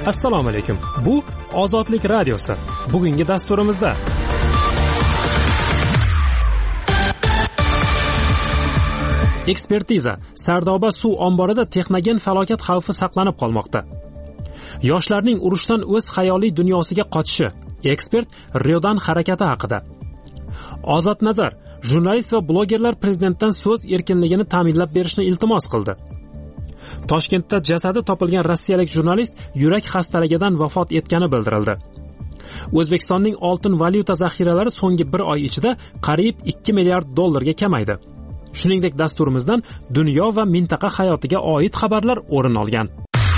Assalomu alaykum. Bu Ozodlik radiosi. Bugungi dasturimizda ekspertiza. Sardoba suv omborida texnogen falokat xavfi saqlanib qolmoqda. Yoshlarning urushdan o'z xayoliy dunyosiga qochishi. Ekspert Ryodan harakati haqida. Ozod nazar. Jurnalist va blogerlar prezidentdan so'z erkinligini ta'minlab berishni iltimos qildi. Toshkentda jasadi topilgan rossiyalik jurnalist yurak xastaligidan vafot etgani bildirildi. O'zbekistonning oltin valyuta zaxiralari so'nggi bir oy ichida qariyb 2 milliard dollarga kamaydi. Shuningdek, dasturimizdan dunyo va mintaqa hayotiga oid xabarlar o'rin olgan.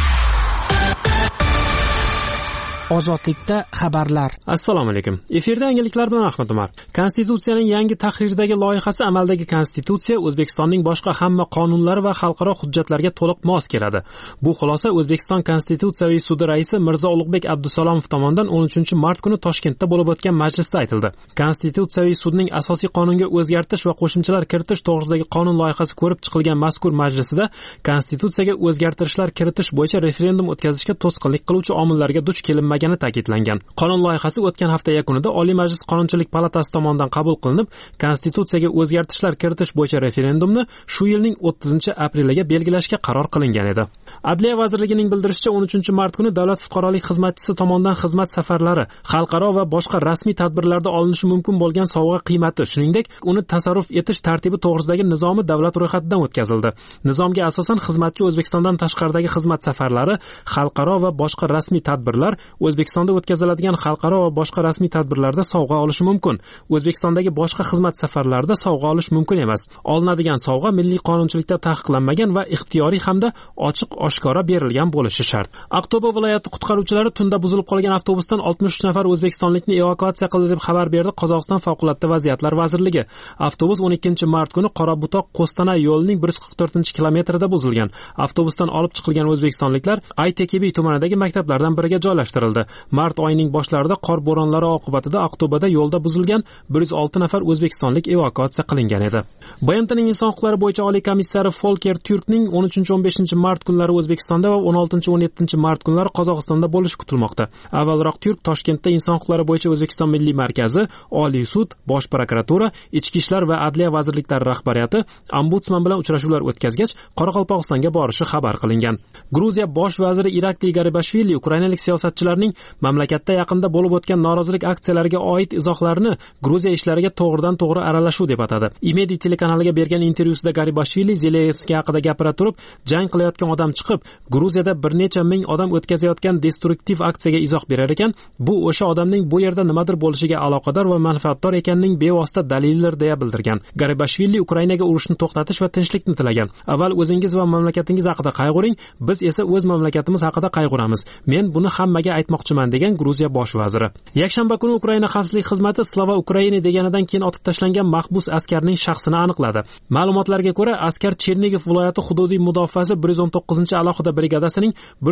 Ozodlikda xabarlar. Assalomu alaykum. Efirda yangiliklar bilan Ahmad Umar. Konstitutsiyaning yangi tahrirdagi loyihasi amaldagi konstitutsiya O'zbekistonning boshqa hamma qonunlari va xalqaro hujjatlarga to'liq mos keladi. Bu xulosa O'zbekiston Konstitutsiyaviy sudi raisi Mirzo Ulug'bek Abdusalomov tomonidan 13-mart kuni Toshkentda bo'lib o'tgan majlisda aytildi. Konstitutsiyaviy sudning asosiy qonunga o'zgartirish va qo'shimchalar kiritish to'g'risidagi qonun loyihasi ko'rib chiqilgan mazkur majlisida konstitutsiyaga o'zgartirishlar kiritish bo'yicha referendum o'tkazishga to'sqinlik qiluvchi omillarga duch kelinmagan ta'kidlangan. Qonun loyihasi o'tgan hafta yakunida Oliy Majlis Qonunchilik palatasi tomonidan qabul qilinib, konstitutsiyaga o'zgartirishlar kiritish bo'yicha referendumni shu yilning 30-apreliga belgilashga qaror qilingan edi. Adliya vazirligining bildirishicha, 13-mart kuni Davlat fuqarolik xizmatchisi tomonidan xizmat safarlari, xalqaro va boshqa rasmiy tadbirlarda olinishi mumkin bo'lgan sovg'a qiymati, shuningdek, uni tasarruf etish tartibi to'g'risidagi nizomi davlat ro'yxatidan o'tkazildi. Nizomga asosan xizmatchi O'zbekistondan tashqaridagi xizmat safarlari, xalqaro va boshqa rasmiy tadbirlar, O'zbekistonda o'tkaziladigan xalqaro va boshqa rasmiy tadbirlarda sovg'a olishi mumkin. O'zbekistondagi boshqa xizmat safarlarida sovg'a olish mumkin emas. Olinadigan sovg'a milliy qonunchilikda taqiqlanmagan va ixtiyoriy hamda ochiq-oshkora berilgan bo'lishi shart. Aqto'be viloyati qutqaruvchilari tunda buzilib qolgan avtobusdan 63 nafar o'zbekistonlikni evakuatsiya qildi deb xabar berdi Qozog'iston favqulodda vaziyatlar vazirligi. Avtobus 12-mart kuni Qorabutoq-Qo'stanay yo'lining 144-kilometrida buzilgan. Avtobusdan olib chiqilgan o'zbekistonliklar Aytekebi tumanidagi maktablardan biriga joylashtirildi. Mart oyining boshlarida qor bo'ronlari oqibatida Aqto'beda yo'lda buzilgan 106 nafar o'zbekistonlik evakuatsiya qilingan edi. BMTning inson huquqlari bo'yicha oliy komissari Folker Türkning 13-15-mart kunlari O'zbekistonda va 16-17-mart kunlari Qozog'istonda bo'lishi kutilmoqda. Avvalroq Türk Toshkentda inson huquqlari bo'yicha O'zbekiston Milliy markazi, Oliy sud, Bosh prokuratura, Ichki ishlar va Adliya vazirliklari rahbariyati ombudsman bilan uchrashuvlar o'tkazgach, Qoraqalpog'istonga borishi xabar qilingan. Gruziya bosh vaziri Irakliy Garibashvili ukrainalik siyosatchilarning mamlakatda yaqinda bo'lib o'tgan norozilik aksiyalariga oid izohlarini Gruziya ishlariga to'g'ridan-to'g'ri aralashuv deb atadi. Imedi telekanaliga bergan intervyusida Garibashvili Zelenskiy haqida gapira turib, jang qilayotgan odam chiqib, Gruziyada bir necha ming odam o'tkazayotgan destruktiv aksiyaga izoh berar ekan, bu o'sha odamning bu yerda nimadir bo'lishiga aloqador va manfaatdor ekanining bevosita dalilidir deya bildirgan. Garibashvili Ukrainaga urushni to'xtatish va tinchlikni tilagan. Avval o'zingiz va mamlakatingiz haqida qayg'uring, biz esa o'z mamlakatimiz haqida qayg'uramiz. Men buni hammaga aytmoqchiman degan Gruziya bosh vaziri. Yakshanba kuni Ukraina xavfsizlik xizmati Slava Ukraini deganidan keyin otib tashlangan mahbus askarning shaxsini aniqladi. Ma'lumotlarga ko'ra, askar Chernigov viloyati hududiy mudofaasi 119-alohida brigadasining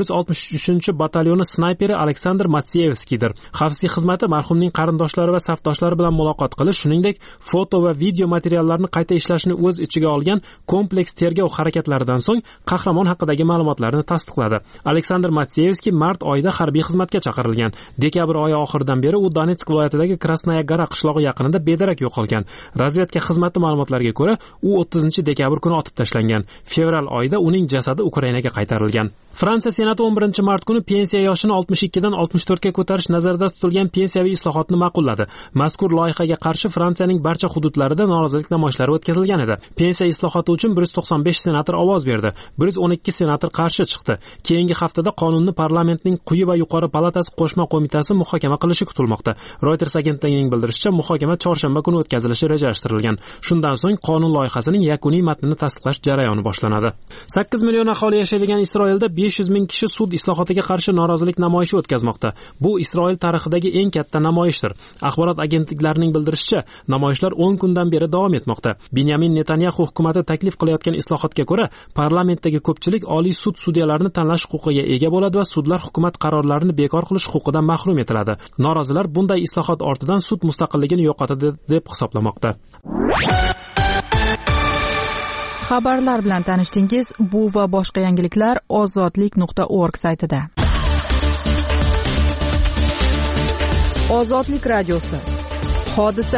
163-batalyoni snayperi Aleksandr Matseyevskiydir. Xavfsizlik xizmati marhumning qarindoshlari va safdoshlari bilan muloqot qilish, shuningdek, foto va video materiallarni qayta ishlashni o'z ichiga olgan kompleks tergov harakatlaridan so'ng qahramon haqidagi ma'lumotlarni tasdiqladi. Aleksandr Matseyevskiy mart oyida harbiy xizmatga chaqirilgan. Dekabr oyi oxiridan beri u Donetsk viloyatidagi Krasnaya Gora qishlog'i yaqinida bedarak yo'qolgan. Razvedka xizmati ma'lumotlariga ko'ra, u 30-dekabr kuni otib tashlangan. Fevral oyida uning jasadi Ukrainaga qaytarilgan. Fransiya Senati 11-mart kuni pensiya yoshini 62 dan 64 ga ko'tarish nazarda tutilgan pensiyaviy islohotni ma'qulladi. Mazkur loyihaga qarshi Fransiyaning barcha hududlarida norozilik namoyishlari o'tkazilgan edi. Pensiya islohoti uchun 195 senator ovoz berdi. 112 senator qarshi chiqdi. Keyingi haftada qonunni parlamentning quyi va yuqori palatasi qo'shma qo'mitasi muhokama qilishi kutilmoqda. Reuters agentligining bildirishicha, muhokama chorshanba kuni o'tkazilishi rejalashtirilgan. Shundan so'ng qonun loyihasining yakuniy matnini tasdiqlash jarayoni boshlanadi. 8 million aholi yashaydigan Isroilda 500 ming kishi sud islohotiga qarshi norozilik namoyishi o'tkazmoqda. Bu Isroil tarixidagi eng katta namoyishdir. Axborot agentliklarining bildirishicha, namoyishlar 10 kundan beri davom etmoqda. Benyamin Netanyahu hukumatı taklif qilayotgan islohotga ko'ra, parlamentdagi ko'pchilik Oliy sud sudyalarini tanlash huquqiga ega bo'ladi va sudlar hukumat qarorlarini bekor qilish huquqidan mahrum etiladi. Norozilar bunday islohot ortidan sud mustaqilligini yo'qotadi deb hisoblamoqda. Xabarlar bilan tanishdingiz. Bu va boshqa yangiliklar ozodlik.org saytida. Ozodlik radiosi. Hodisa.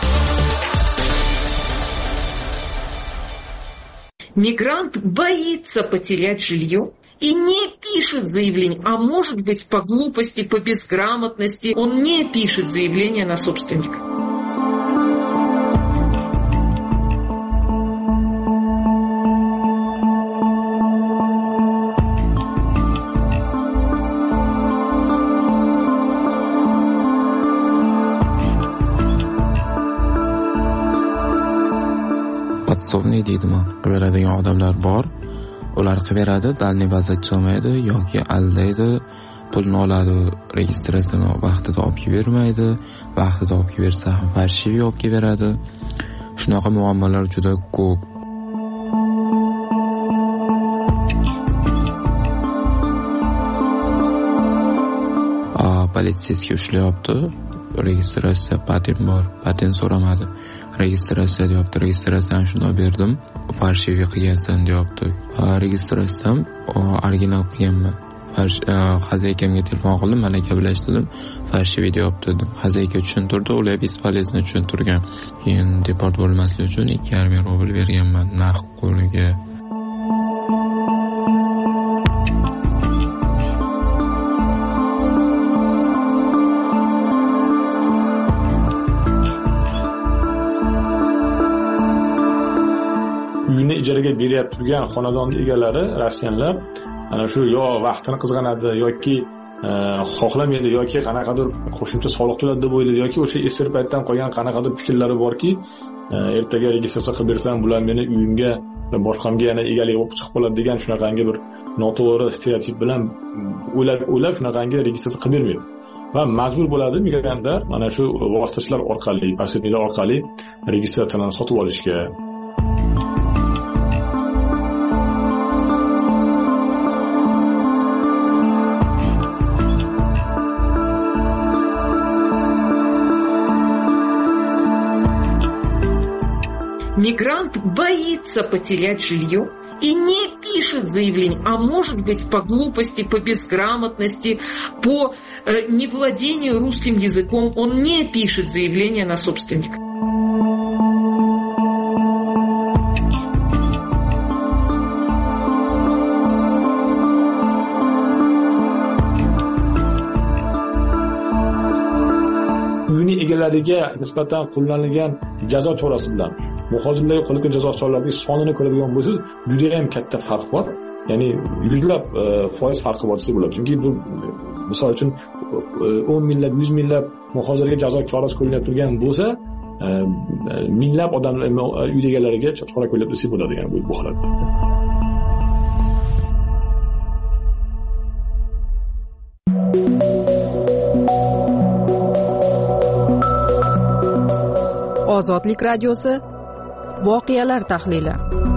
Мигрант боится потерять жилье и не пишет заявление, а может быть по глупости, по безграмотности он не пишет заявление на собственника. Podsovniy deydimi, beradigan odamlar bor. Ular qilaveradi, dalniy bazachi olmaydi yoki aldaydi, pulni oladi, registratsiyani vaqtida olib bermaydi, vaqtida olib bersa ham farshiviy olib beradi. Shunaqa muammolar juda ko'p. Politsiyasiga ushlayapti. Registratsiya patent bor, patent so'ramadi. Registratsiya deyapti, registratsiyani shunday berdim, farshiviy qilgansan deyapti. Registratsiyam original qilganman. Xazaykamga telefon qildim, mana gaplashdim, farshiviy deyapti dedim. Xazayka tushuntirdi, ular bespolezno tushuntirgan. Keyin deport bo'lmaslik uchun 2,5 rubl berganman naqd qo'liga. Uyni ijaraga berib turgan xonadonning egalari rossiyanlar ana shu yo vaqtini qizg'anadi yoki xohlamaydi yoki qanaqadir qo'shimcha soliq to'ladi deb o'ylaydi yoki o'sha eski paytdan qolgan qanaqadir fikrlari borki, ertaga registratsiya qilib bersam bular meni uyimga boshqamga yana egalik bo'lib chiqib qoladi degan shunaqangi bir noto'g'ri stereotip bilan o'ylab shunaqangi registratsiya qilib bermaydi. Va majbur bo'ladi migrantlar mana shu vositachilar orqali, posredniklar orqali registratsiyani sotib olishga. Мигрант боится потерять жилье и не пишет заявление, а может быть по глупости, по безграмотности, по невладению русским языком он не пишет заявление на собственника. Uyning egalariga nisbatan qo'llanilgan jazo chorasi bilan muhojirlarga qo'llangan jazo choralarining sonini ko'radigan bo'lsangiz, juda ham katta farq bor. Ya'ni yuzlab foiz farqi bor desa bo'ladi. Chunki bu misol uchun 10 minglab, 100 minglab muhojirga jazo chorasi qo'llanib turgan bo'lsa, minglab odamlar uy egalariga chora qo'llab desa bo'ladi, ya'ni bu holatda. Ozodlik radiosi. Voqealar tahlili.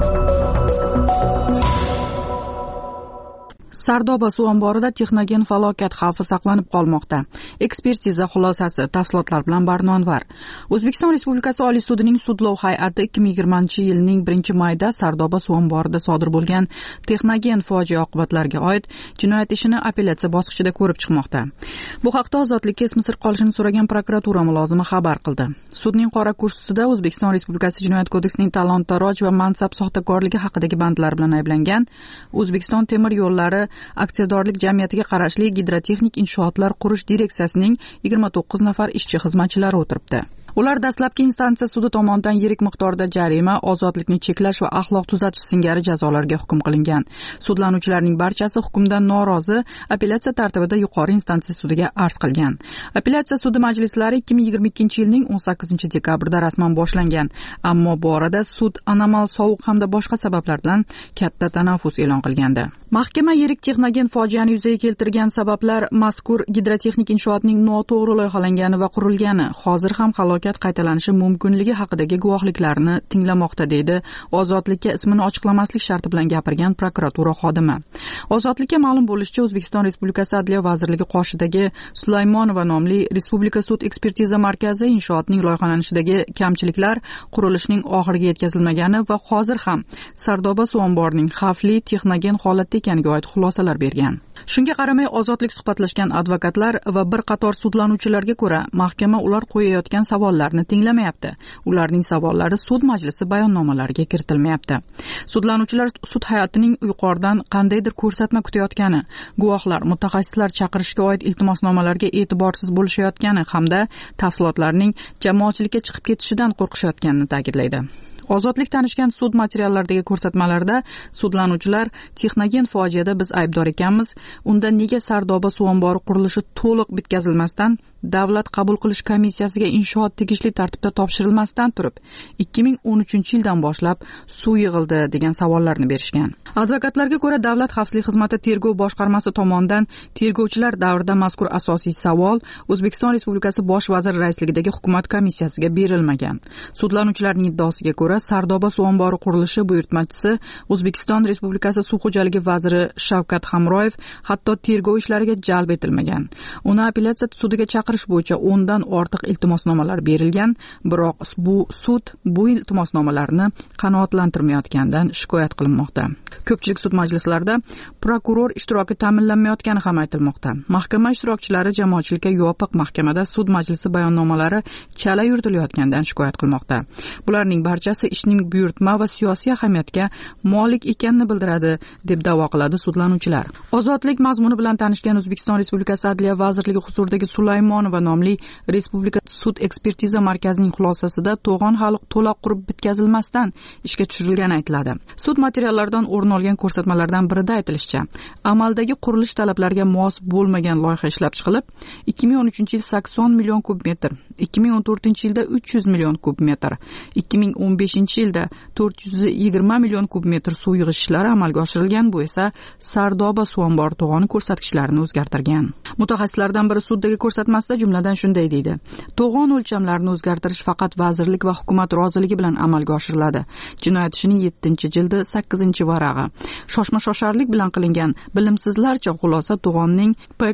Sardoba suv omborida texnogen falokat xavfi saqlanib qolmoqda. Ekspertiza xulosasi, tafsilotlar bilan Barnonvar. O'zbekiston Respublikasi Oliy sudining sudlov hay'ati 2020-yilning 1-mayda Sardoba suv omborida sodir bo'lgan texnogen fojia oqibatlariga oid jinoyat ishini apellyatsiya bosqichida ko'rib chiqmoqda. Bu haqda Ozodlikka ismi sir qolishini so'ragan prokuratura mulozimi xabar qildi. Sudning qora kursisida O'zbekiston Respublikasi Jinoyat kodeksining talon-taroj va mansab soxtakorligi haqidagi bandlar bilan ayblangan O'zbekiston temir yo'llari aksiyadorlik jamiyatiga qarashli gidrotexnik inshootlar qurish direksiyasining 29 nafar ishchi xizmatchilari o'tiribdi. Ular dastlabki instansiya sudi tomonidan yirik miqdorda jarima, ozodlikni cheklash va axloq tuzatish singari jazolarga hukm qilingan. Sudlanuvchilarning barchasi hukmdan norozi, apellyatsiya tartibida yuqori instansiya sudiga arz qilgan. Apellyatsiya sudi majlislari 2022-yilning 18 dekabrida rasman boshlangan, ammo bu orada sud anomal sovuq hamda boshqa sabablardan katta tanaffus e'lon qilgandi. Mahkama yirik texnogen fojiani yuzaga keltirgan sabablar mazkur gidrotexnik inshootning noto'g'ri loyihalangani va qurilgani, hozir ham halokat qaytalanishi mumkinligi haqidagi guvohliklarni tinglamoqda, deydi Ozodlikka ismini ochiqlamaslik sharti bilan gapirgan prokuratura xodimi. Ozodlikka ma'lum bo'lishicha, O'zbekiston Respublikasi Adliya vazirligi qoshidagi Sulaymonova nomli Respublika sud ekspertiza markazi inshootning loyihalanishidagi kamchiliklar, qurilishning oxiriga yetkazilmagani va hozir ham Sardoba suv omborining xavfli texnogen holatda ekaniga oid xulosalar bergan. Shunga qaramay ozodlik suhbatlashgan advokatlar va bir qator sudlanuvchilarga ko'ra, mahkama ular qo'yayotgan savollarni tinglamayapti. Ularning savollari sud majlisi bayonnomalariga kiritilmayapti. Sudlanuvchilar sud hay'atining yuqoridan qandaydir ko'rsatma kutayotgani, guvohlar, mutaxassislar chaqirishga oid iltimosnomalarga e'tiborsiz bo'lishayotgani hamda tafsilotlarning jamoatchilikka chiqib ketishidan qo'rqishayotganini ta'kidlaydi. Ozodlik tanishgan sud materiallaridagi ko'rsatmalarda sudlanuvchilar texnogen fojiada biz aybdor ekanmiz, unda nega Sardoba suv ombori qurilishi to'liq bitkazilmasdan davlat qabul qilish komissiyasiga inshoot tegishli tartibda topshirilmasdan turib 2013-yildan boshlab suv yig'ildi degan savollarni berishgan. Advokatlarga ko'ra, davlat xavfsizlik xizmati tergov boshqarmasi tomonidan tergovchilar davrida mazkur asosiy savol O'zbekiston Respublikasi bosh vaziri raisligidagi hukumat komissiyasiga berilmagan. Sudlanuvchilarning iddaosiga ko'ra, Sardoba suv ombori qurilishi buyurtmachisi O'zbekiston Respublikasi suv xo'jaligi vaziri Shavkat Hamroyev hatto tergov ishlariga jalb etilmagan. Uni apellyatsiya sudiga chaqirish bo'yicha 10 dan ortiq iltimosnomalar berilgan, biroq bu sud bu iltimosnomalarni qanoatlantirmayotganidan shikoyat qilinmoqda. Ko'pchilik sud majlislarida prokuror ishtiroki ta'minlanmayotgani ham aytilmoqda. Mahkama ishtirokchilari jamoatchilikka yopiq mahkamada sud majlisi bayonnomalari chala yuritilayotganidan shikoyat qilmoqda. Bularning barchasi ishning buyurtma va siyosiy ahamiyatga molik ekanini bildiradi, deb da'vo qiladi sudlanuvchilar. Ozodlik mazmuni bilan tanishgan O'zbekiston Respublikasi Adliya vazirligi huzuridagi Sulaymonova nomli Respublika sud ekspertiza markazining xulosasida to'g'on hali to'liq qurib bitkazilmasdan ishga tushirilgani aytiladi. Sud materiallaridan o'rin olgan ko'rsatmalardan birida aytilishicha, amaldagi qurilish talablariga mos bo'lmagan loyiha ishlab chiqilib, 2013-yil 80 million kub metr, 2014-yilda 300 million kub metr, 2015-yilda 420 million kub metr suv yig'ish ishlari amalga oshirilgan. Bu esa Sardoba suv ombori to'g'oni ko'rsatkichlarini o'zgartirgan. Mutaxassislardan biri suddagi ko'rsatmasida jumladan shunday deydi: to'g'on o'lchamlarini o'zgartirish faqat vazirlik va hukumat roziligi bilan amalga oshiriladi. Jinoyat ishining 7-jildi 8-varag'i. Shoshma-shosharlik bilan qilingan bilimsizlarcha xulosa to'g'onning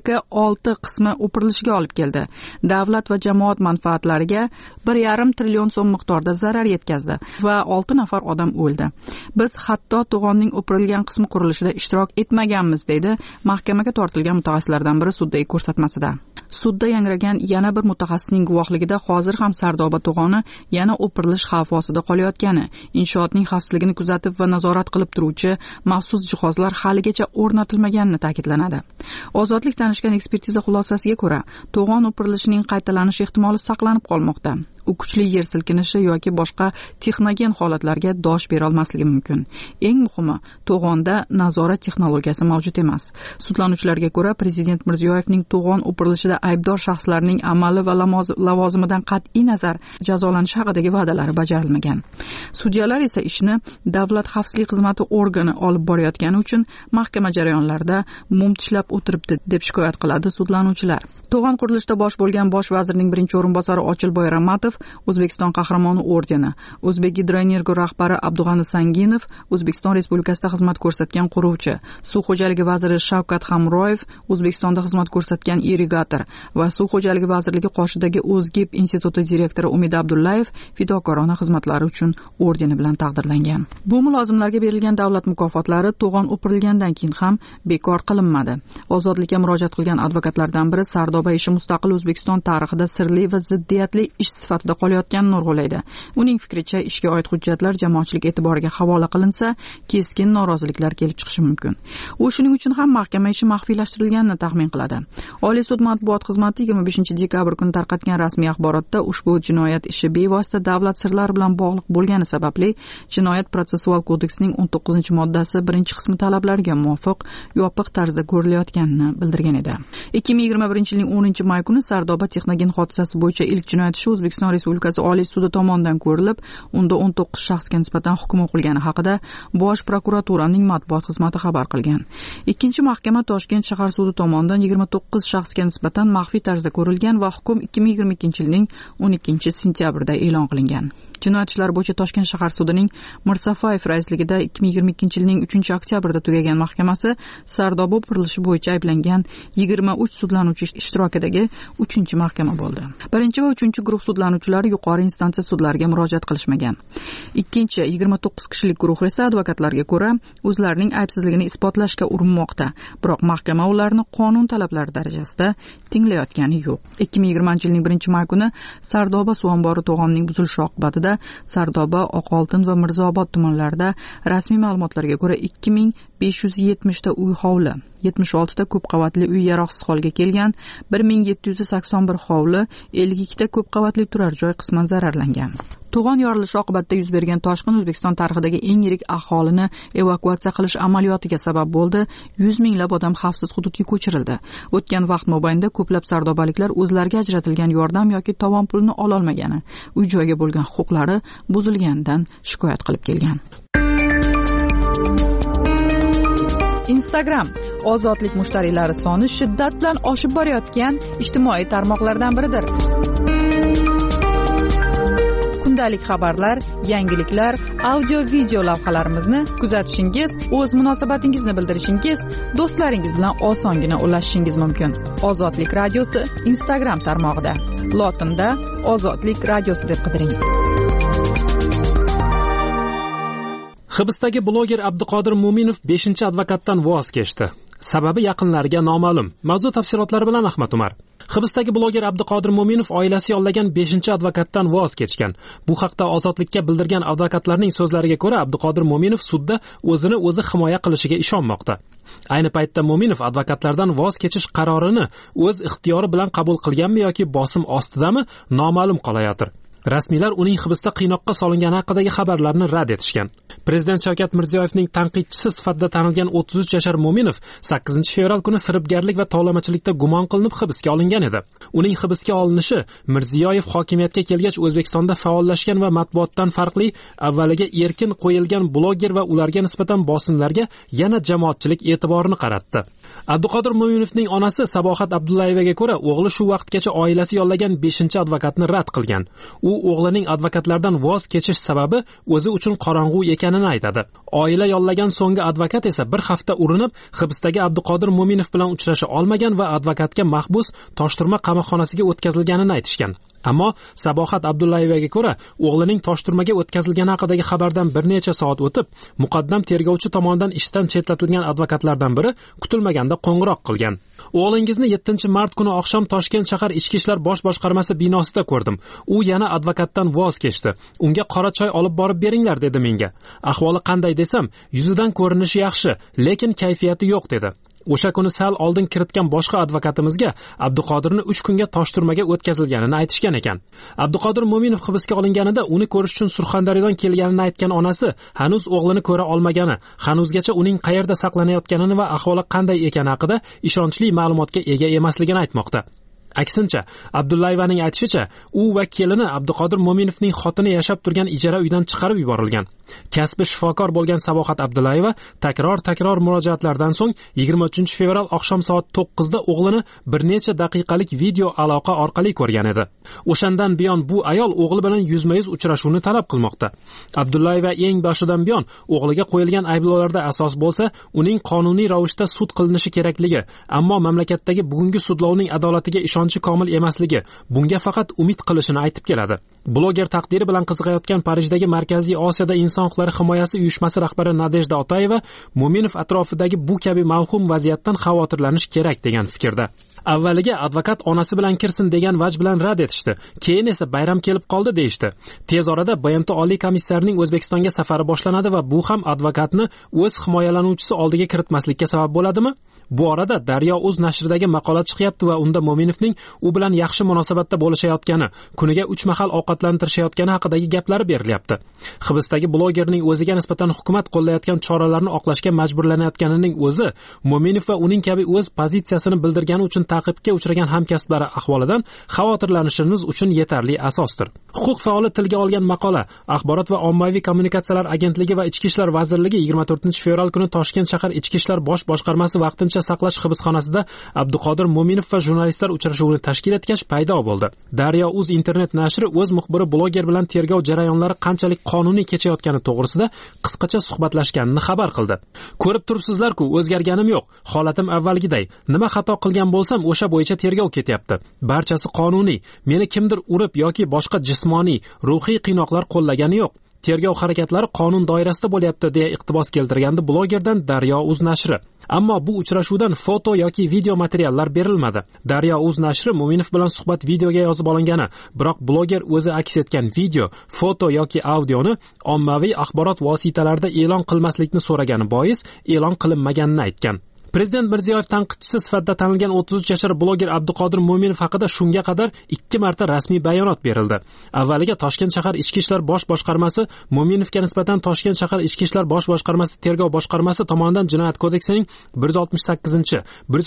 PK6 qismi o'pirilishiga olib keldi. Davlat va jamoat manfaatlariga 1,5 trillion so'm miqdorida zarar yetkazdi va 6 nafar odam o'ldi. Biz hatto to'g'onning o'pirilgan qismi qurilishida ishtirok etmaganmiz, deydi mahkamaga tortilgan mutaxassislardan biri suddagi ko'rsatmasida. Sudda yangragan yana bir mutaxassisning guvohligida hozir ham Sardoba to'g'oni yana o'pirilish xavfi ostida qolayotgani, inshootning xavfsizligini kuzatib va nazorat qilib turuvchi maxsus jihozlar haligacha o'rnatilmaganini ta'kidlanadi. Ozodlik tanishgan ekspertiza xulosasiga ko'ra, to'g'on o'pirilishining qaytalanish ehtimoli saqlanib qolmoqda. U kuchli yer silkinishi yoki boshqa texnogen holatlarga dosh bera olmasligi mumkin. Eng muhimi, to'g'onda nazorat texnologiyasi mavjud emas. Sudlanuvchilarga ko'ra, prezident Mirziyoyevning to'g'on o'pirilishida aybdor shaxslarning amali va lavozimidan qat'iy nazar jazolanishi haqidagi va'dalari bajarilmagan. Sudyalar esa ishni davlat xavfsizlik xizmati organi olib borayotgani uchun mahkama jarayonlarida mum tishlab o'tiribdi, deb shikoyat qiladi sudlanuvchilar. To'g'on qurilishida bosh bo'lgan bosh vazirning birinchi o'rinbosari Ochilboy Ramatov O'zbekiston qahramoni ordeni, O'zbek Gidroenergo rahbari Abdug'ani Sanginov O'zbekiston Respublikasida xizmat ko'rsatgan quruvchi, suv xo'jaligi vaziri Shavkat Hamroyev O'zbekistonda xizmat ko'rsatgan irrigator va suv xo'jaligi vazirligi qoshidagi O'zgib instituti direktori Umid Abdullayev fidokorona xizmatlari uchun ordeni bilan taqdirlangan. Bu mulozimlarga berilgan davlat mukofotlari to'g'on o'pirilgandan keyin ham bekor qilinmadi. Ozodlikka murojaat qilgan advokatlardan biri Sardoba ishi mustaqil O'zbekiston tarixida sirli va ziddiyatli ish sifatida qolayotganini urg'ulaydi. Uning fikricha, ishga oid hujjatlar jamoatchilik e'tiboriga havola qilinsa, keskin noroziliklar kelib chiqishi mumkin. U shuning uchun ham mahkama ishi maxfiylashtirilganini taxmin qiladi. Oliy sud matbuot xizmati 25-dekabr kuni tarqatgan rasmiy axborotda ushbu jinoyat ishi bevosita davlat sirlari bilan bog'liq bo'lgani sababli Jinoyat protsessual kodeksining 19-moddasi 1-qismi talablariga muvofiq yopiq tarzda ko'rilayotganini bildirgan edi. 2021-yilning 10-may kuni Sardoba texnogen hodisasi bo'yicha ilk jinoyat ishi O'zbekiston Respublikasi Oliy sudi tomonidan ko'rilib, unda 19 shaxsga nisbatan hukm o'qilgani haqida Bosh prokuraturaning matbuot xizmati xabar qilgan. Ikkinchi mahkama Toshkent shahar sudi tomonidan 29 shaxsga nisbatan maxfiy tarzda ko'rilgan va hukm 2022-yilning 12-sentyabrida e'lon qilingan. Jinoyat ishlari bo'yicha Toshkent shahar sudining Mirsafayev raisligida 2022-yilning 3-oktyabrida tugagan mahkamasi Sardoba o'pirilishi bo'yicha ayblangan 23 sudlanuvchi ishtirok ishtirokidagi 3-mahkama bo'ldi. 1 va 3 guruh sudlanuvchilari yuqori instansiya sudlariga murojaat qilishmagan. 29 kishilik guruh esa advokatlarga ko'ra o'zlarining aybsizligini isbotlashga urinmoqda, biroq mahkama ularni qonun talablari darajasida tinglayotgani yo'q. 2020-yilning 1-may kuni Sardoba suv ombori to'g'onining buzilishi oqibatida Sardoba, Oqoltin va Mirzaobod tumanlarida rasmiy ma'lumotlarga ko'ra 2570 ta uy hovli, 76 ta ko'p qavatli uy yaroqsiz holga kelgan, 1781 hovli, 52 ta ko'p qavatli turar joy qisman zararlangan. To'g'on yorilishi oqibatida yuz bergan toshqin O'zbekiston tarixidagi eng yirik aholini evakuatsiya qilish amaliyotiga sabab bo'ldi. 100 minglab odam xavfsiz hududga ko'chirildi. O'tgan vaqt mobaynida ko'plab sardobaliklar o'zlariga ajratilgan yordam yoki tovon pulini ola olmagani, uy-joyga bo'lgan huquqlari buzilganidan shikoyat qilib kelgan. Instagram ozodlik mushtariylari soni shiddat bilan oshib borayotgan ijtimoiy tarmoqlardan biridir. Kundalik xabarlar, yangiliklar, audio-video lavhalarimizni kuzatishingiz, o'z munosabatingizni bildirishingiz, do'stlaringiz bilan osongina ulashishingiz mumkin. Ozodlik radiosi Instagram tarmog'ida. Lotinda Ozodlik radiosi deb qidiring. Hibsdagi bloger Abduqodir Mo'minov 5-advokatdan voz kechdi. Sababi yaqinlariga noma'lum. Mavzu tafsilotlari bilan Ahmad Umar. Hibsdagi bloger Abduqodir Mo'minov oilasi yollagan 5-advokatdan voz kechgan. Bu haqda Ozodlikka bildirgan advokatlarning so'zlariga ko'ra, Abduqodir Mo'minov sudda o'zini o'zi himoya qilishiga ishonmoqda. Ayni paytda Mo'minov advokatlardan voz kechish qarorini o'z ixtiyori bilan qabul qilganmi yoki bosim ostidami noma'lum qolayotir. Rasmiylar uning hibsda qiynoqqa solingani haqidagi xabarlarni rad etishgan. Prezident Shavkat Mirziyoyevning tanqidchisi sifatida tanilgan 33 yashar Mo'minov 8-fevral kuni firibgarlik va tovlamachilikda gumon qilinib hibsga olingan edi. Uning hibsga olinishi Mirziyoyev hokimiyatga kelgach O'zbekistonda faollashgan va matbuotdan farqli avvaliga erkin qo'yilgan bloger va ularga nisbatan bosimlarga yana jamoatchilik e'tiborini qaratdi. Abduqodir Mo'minovning onasi Sabohat Abdullayevaga ko'ra, o'g'li shu vaqtgacha oilasi yollagan 5-advokatni rad qilgan. U o'g'lining advokatlardan voz kechish sababi o'zi uchun qorong'u ekanini aytadi. Oila yollagan so'nggi advokat esa bir hafta urinib, hibsdagi Abduqodir Mo'minov bilan uchrasha olmagan va advokatga mahbus Toshturma qamoqxonasiga o'tkazilganini aytishgan. Ammo Sabohat Abdullayevaga ko'ra, o'g'lining Toshturmaga o'tkazilgani haqidagi xabardan bir necha soat o'tib, muqaddam tergovchi tomonidan ishdan chetlatilgan advokatlardan biri kutilmaganda qo'ng'iroq qilgan. O'g'lingizni 7-mart kuni oqshom Toshkent shahar ichki ishlar bosh boshqarmasi binosida ko'rdim. U yana advokatdan voz kechdi. Unga qora choy olib borib beringlar dedi menga. Ahvoli qanday desam, yuzidan ko'rinishi yaxshi, lekin kayfiyati yo'q dedi. O'sha kuni sal oldin kiritgan boshqa advokatimizga Abduqodirni 3 kunga Toshturmaga o'tkazilganini aytishgan ekan. Abduqodir Mo'minov hibsga olinganida uni ko'rish uchun Surxondaryodan kelganini aytgan onasi hanuz o'g'lini ko'ra olmagani, hanuzgacha uning qayerda saqlanayotganini va ahvoli qanday ekani haqida ishonchli ma'lumotga ega emasligini aytmoqda. Aksincha, Abdullayevaning aytishicha, u va kelini Abduqodir Mo'minovning xotini yashab turgan ijara uydan chiqarib yuborilgan. Kasbi shifokor bo'lgan Sabohat Abdullayeva takror murojaatlardan so'ng 23-fevral oqshom soat 9 da o'g'lini bir necha daqiqalik video aloqa orqali ko'rgan edi. O'shandan buyon bu ayol o'g'li bilan yuzma-yuz uchrashuvni talab qilmoqda. Abdullayeva eng boshidan buyon o'g'liga qo'yilgan ayblovlarda asos bo'lsa, uning qonuniy ravishda sud qilinishi kerakligi, ammo mamlakatdagi bugungi sudlovning adolatiga ishonchi komil emasligi, bunga faqat umid qilishini aytib keladi. Bloger taqdiri bilan qiziqayotgan Parijdagi Markaziy Osiyoda inson huquqlari himoyasi uyushmasi rahbari Nadejda Otayeva Mo'minov atrofidagi bu kabi mavhum vaziyatdan xavotirlanish kerak degan fikrda. Avvaliga advokat onasi bilan kirsin degan vaj bilan rad etishdi. Keyin esa bayram kelib qoldi deyishdi. Tez orada BMT Oliy komissarining O'zbekistonga safari boshlanadi va bu ham advokatni o'z himoyalanuvchisi oldiga kiritmaslikka sabab bo'ladimi? Bu orada Daryo.uz nashridagi maqola chiqyapti va unda Mo'minovning u bilan yaxshi munosabatda bo'lishayotgani, kuniga 3 mahal ovqatlantirishayotgani haqidagi gaplari berilyapti. Hibsdagi blogerning o'ziga nisbatan hukumat qo'llayotgan choralarni oqlashga majburlanayotganining o'zi Mo'minov va uning kabi o'z pozitsiyasini bildirgani uchun ta'qibga uchragan hamkasblari ahvolidan xavotirlanishimiz uchun yetarli asosdir. Huquq faoli tilga olgan maqola Axborot va ommaviy kommunikatsiyalar agentligi va Ichki ishlar vazirligi 24-fevral kuni Toshkent shahar Ichki ishlar bosh boshqarmasi vaqtincha saqlash hibsxonasida Abduqodir Mo'minov va jurnalistlar uchrashuvini tashkil etgach paydo bo'ldi. Daryo.uz internet nashri o'z muxbiri bloger bilan tergov jarayonlari qanchalik qonuniy kechayotgani to'g'risida qisqacha suhbatlashganini xabar qildi. Ko'rib turibsizlar-ku, o'zgarganim yo'q. Holatim avvalgiday. Nima xato qilgan bo'lsam, o'sha bo'yicha tergov ketyapti. Barchasi qonuniy. Meni kimdir urib yoki boshqa jismoniy, ruhiy qiynoqlar qo'llagani yo'q. Tergov harakatlari qonun doirasida bo'lyapti deya iqtibos keltirgandi blogerdan Daryo.uz nashri. Ammo bu uchrashuvdan foto yoki video materiallar berilmadi. Daryo.uz nashri Mo'minov bilan suhbat videoga yozib olingani, biroq bloger o'zi aks etgan video, foto yoki audioni ommaviy axborot vositalarida e'lon qilmaslikni so'ragani bois e'lon qilinmaganini aytgan. Prezident Mirziyoyev tanqidchisi sifatida tanilgan 33 yashar bloger Abduqodir Mo'minov haqida shunga qadar 2 marta rasmiy bayonot berildi. Avvaliga Toshkent shahar Ichki ishlar bosh boshqarmasi Mo'minovga nisbatan Toshkent shahar Ichki ishlar bosh boshqarmasi tergov boshqarmasi tomonidan Jinoyat kodeksining 168,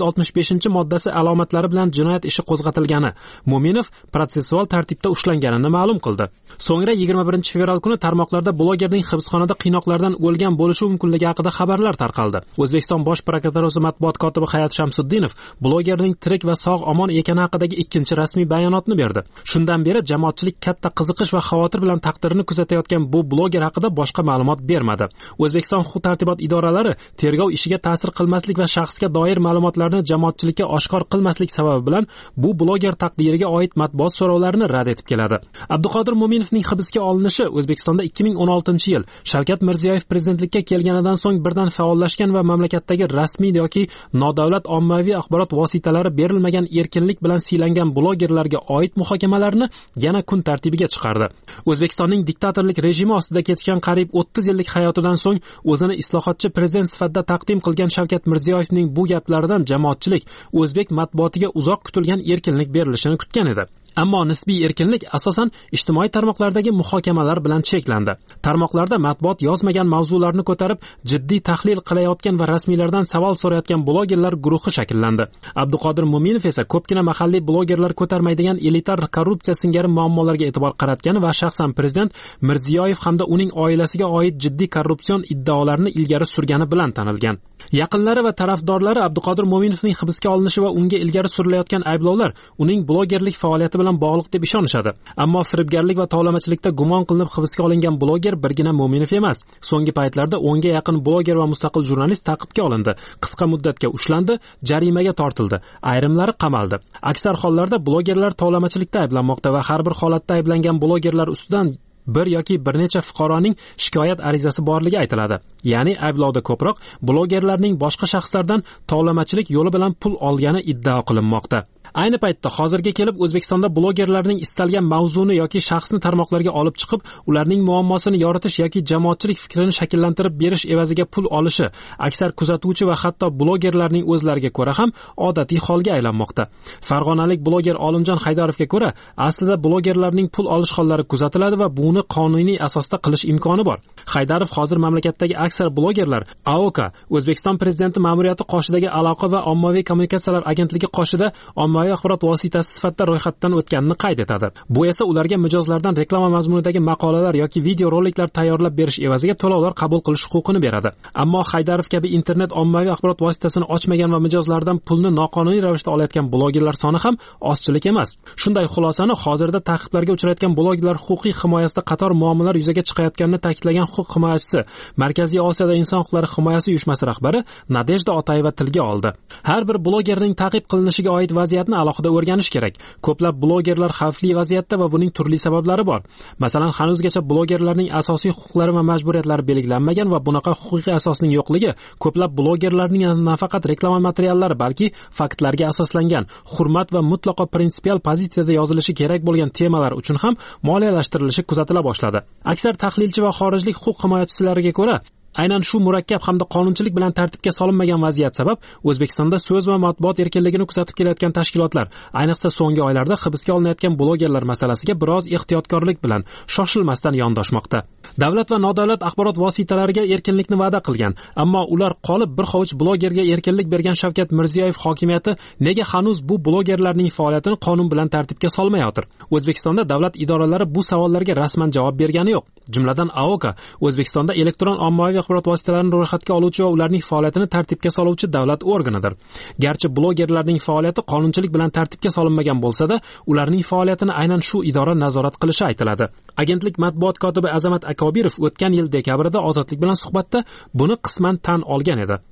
165 moddasi alomatlari bilan jinoyat ishi qo'zg'atilgani, Mo'minov protsessual tartibda ushlanganini ma'lum qildi. So'ngra 21 fevral kuni tarmoqlarda blogerning hibsxonada qiynoqlardan o'lgan bo'lishi mumkinligi haqida xabarlar tarqaldi. O'zbekiston bosh prokuraturasi matbuot kotibi Hayat Shamsuddinov blogerning tirik va sog' omon ekani haqidagi ikkinchi rasmiy bayonotni berdi. Shundan beri jamoatchilik katta qiziqish va xavotir bilan taqdirini kuzatayotgan bu bloger haqida boshqa ma'lumot bermadi. O'zbekiston huquq-tartibot idoralari tergov ishiga ta'sir qilmaslik va shaxsga doir ma'lumotlarni jamoatchilikka oshkor qilmaslik sababi bilan bu bloger taqdiriga oid matbuot so'rovlarini rad etib keladi. Abduqodir Mo'minovning hibsga olinishi O'zbekistonda 2016-yil Shavkat Mirziyoyev prezidentlikka kelganidan so'ng birdan faollashgan va mamlakatdagi rasmiy yoki nodavlat ommaviy axborot vositalari berilmagan erkinlik bilan siylangan blogerlarga oid muhokamalarni yana kun tartibiga chiqardi. O'zbekistonning diktatorlik rejimi ostida kechgan qariyb 30 yillik hayotidan so'ng o'zini islohotchi prezident sifatida taqdim qilgan Shavkat Mirziyoyevning bu gaplaridan jamoatchilik o'zbek matbuotiga uzoq kutilgan erkinlik berilishini kutgan edi. Ammo nisbiy erkinlik asosan ijtimoiy tarmoqlardagi muhokamalar bilan cheklandi. Tarmoqlarda matbuot yozmagan mavzularni ko'tarib, jiddiy tahlil qilayotgan va rasmiylardan savol so'rayotgan blogerlar guruhi shakllandi. Abduqodir Mo'minov esa ko'pgina mahalliy blogerlar ko'tarmaydigan elitar korrupsiya singari muammolarga e'tibor qaratgan va shaxsan prezident Mirziyoyev hamda uning oilasiga oid jiddiy korrupsion iddaolarni ilgari surgani bilan tanilgan. Yaqinlari va tarafdorlari Abduqodir Mo'minovning hibsga olinishi va unga ilgari surilayotgan ayblovlar uning blogerlik faoliyati bilan bog'liq deb ishonishadi. Ammo firibgarlik va tovlamachilikda gumon qilinib hibsga olingan bloger birgina Mo'minov emas. So'nggi paytlarda 10 ga yaqin bloger va mustaqil jurnalist ta'qibga olindi, qisqa muddatga ushlandi, jarimaga tortildi, ayrimlari qamaldi. Aksar hollarda blogerlar tovlamachilikda ayblanmoqda va har bir holatda ayblangan blogerlar ustidan bir yoki bir necha fuqaroning shikoyat arizasi borligi aytiladi. Ya'ni ayblovda ko'proq blogerlarning boshqa shaxslardan tovlamachilik yo'li bilan pul olgani iddao qilinmoqda. Ayni paytda hozirga kelib O'zbekistonda blogerlarning istalgan mavzuni yoki shaxsni tarmoqlarga olib chiqib, ularning muammosini yoritish yoki jamoatchilik fikrini shakllantirib berish evaziga pul olishi aksar kuzatuvchi va hatto blogerlarning o'zlariga ko'ra ham odatiy holga aylanmoqda. Farg'onalik bloger Olimjon Haydarovga ko'ra, aslida blogerlarning pul olish hollari kuzatiladi va buni qonuniy asosda qilish imkoni bor. Haydarov hozir mamlakatdagi aksar blogerlar AOK, O'zbekiston prezidenti ma'muriyati qoshidagi aloqa va ommaviy kommunikatsiyalar agentligi qoshida ommaviy axborot vositasi sifatida ro'yxatdan o'tganini qayd etadi. Bu esa ularga mijozlardan reklama mazmunidagi maqolalar yoki video roliklar tayyorlab berish evaziga to'lovlar qabul qilish huquqini beradi. Ammo Haydarov kabi internet ommaviy axborot vositasini ochmagan va mijozlardan pulni noqonuniy ravishda olayotgan blogerlar soni ham ozchilik emas. Shunday xulosani hozirda ta'qiblarga uchrayotgan blogerlar huquqiy himoyasida qator muammolar yuzaga chiqayotganini ta'kidlagan huquq himoyachisi, Markaziy Osiyoda inson huquqlari himoyasi uyushmasi rahbari Nadejda Otayeva tilga oldi. Har bir blogerning ta'qib qilinishiga oid vaziyatni alohida o'rganish kerak. Ko'plab blogerlar xavfli vaziyatda va buning turli sabablari bor. Masalan, hanuzgacha blogerlarning asosiy huquqlari va majburiyatlari belgilanmagan va bunaqa huquqiy asosning yo'qligi ko'plab blogerlarning nafaqat reklama materiallari, balki faktlarga asoslangan, hurmat va mutlaqo prinsipial pozitsiyada yozilishi kerak bo'lgan temalar uchun ham moliyalashtirilishi kuzatila boshladi. Aksar tahlilchi va xorijlik huquq himoyachilariga ko'ra, aynan shu murakkab hamda qonunchilik bilan tartibga solinmagan vaziyat sabab O'zbekistonda so'z va matbuot erkinligini kuzatib kelayotgan tashkilotlar, ayniqsa so'nggi oylarda hibsga olinayotgan blogerlar masalasiga biroz ehtiyotkorlik bilan shoshilmasdan yondoshmoqda. Davlat va nodavlat axborot vositalariga erkinlikni va'da qilgan, ammo ular qolib bir hovuch blogerga erkinlik bergan Shavkat Mirziyoyev hokimiyati nega hanuz bu blogerlarning faoliyatini qonun bilan tartibga solmayotir? O'zbekistonda davlat idoralari bu savollarga rasman javob bergani yo'q. Jumladan AOK O'zbekistonda elektron ommaviy axborot vositalarini ro'yxatga oluvchi va ularning faoliyatini tartibga soluvchi davlat organidir. Garchi blogerlarning faoliyati qonunchilik bilan tartibga solinmagan bo'lsa-da, ularning faoliyatini aynan shu idora nazorat qilishi aytiladi. Agentlik matbuot kotibi Azamat Akobirov o'tgan yil dekabrda Ozodlik bilan suhbatda buni qisman tan olgan edi.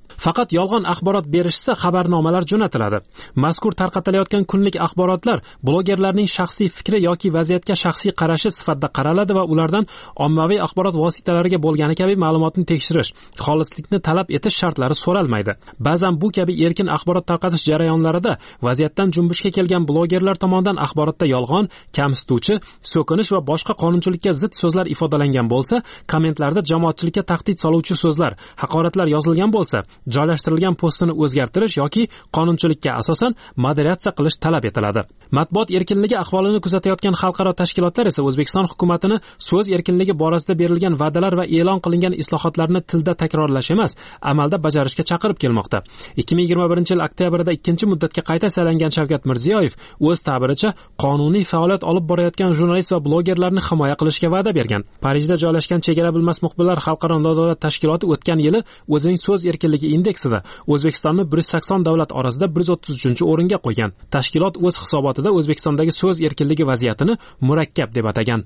Faqat yolg'on axborot berishsa xabarnomalar jo'natiladi. Mazkur tarqatilayotgan kunlik axborotlar blogerlarning shaxsiy fikri yoki vaziyatga shaxsiy qarashi sifatida qaraladi va ulardan ommaviy axborot vositalariga bo'lgani kabi ma'lumotni tekshirish, xolislikni talab etish shartlari so'ralmaydi. Ba'zan bu kabi erkin axborot tarqatish jarayonlarida vaziyatdan junbushga kelgan blogerlar tomonidan axborotda yolg'on, kamsituvchi, so'kinish va boshqa qonunchilikka zid so'zlar ifodalangan bo'lsa, kommentlarda jamoatchilikka tahdid soluvchi so'zlar, haqoratlar yozilgan bo'lsa, joylashtirilgan postini o'zgartirish yoki qonunchilikka asosan moderatsiya qilish talab etiladi. Matbuot erkinligi ahvolini kuzatayotgan xalqaro tashkilotlar esa O'zbekiston hukumatini so'z erkinligi borasida berilgan va'dalar va e'lon qilingan islohotlarni tilda takrorlash emas, amalda bajarishga chaqirib kelmoqda. 2021-yil oktyabrda 2-muddatga qayta saylangan Shavkat Mirziyoyev o'z ta'biricha qonuniy faoliyat olib borayotgan jurnalist va blogerlarni himoya qilishga va'da bergan. Parijda joylashgan Chegara bilmas muxbirlar xalqaro nodavlat tashkiloti o'tgan yili o'zining so'z erkinligi indeksida O'zbekistonni 180 davlat orasida 133-o'ringa qo'ygan. Tashkilot o'z hisobotida O'zbekistondagi so'z erkinligi vaziyatini murakkab deb atagan.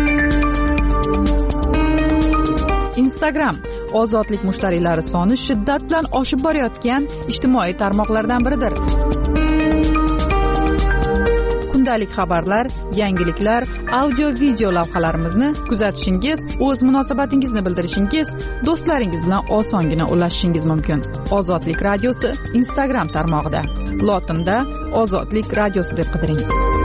Instagram ozodlik mushtariylari soni shiddat bilan oshib borayotgan ijtimoiy tarmoqlardan biridir. Kundalik xabarlar, yangiliklar, audio-video lavhalarimizni kuzatishingiz, o'z munosabatingizni bildirishingiz, do'stlaringiz bilan osongina ulashishingiz mumkin. Ozodlik radiosi Instagram tarmog'ida. Lotinda Ozodlik radiosi deb qidiring.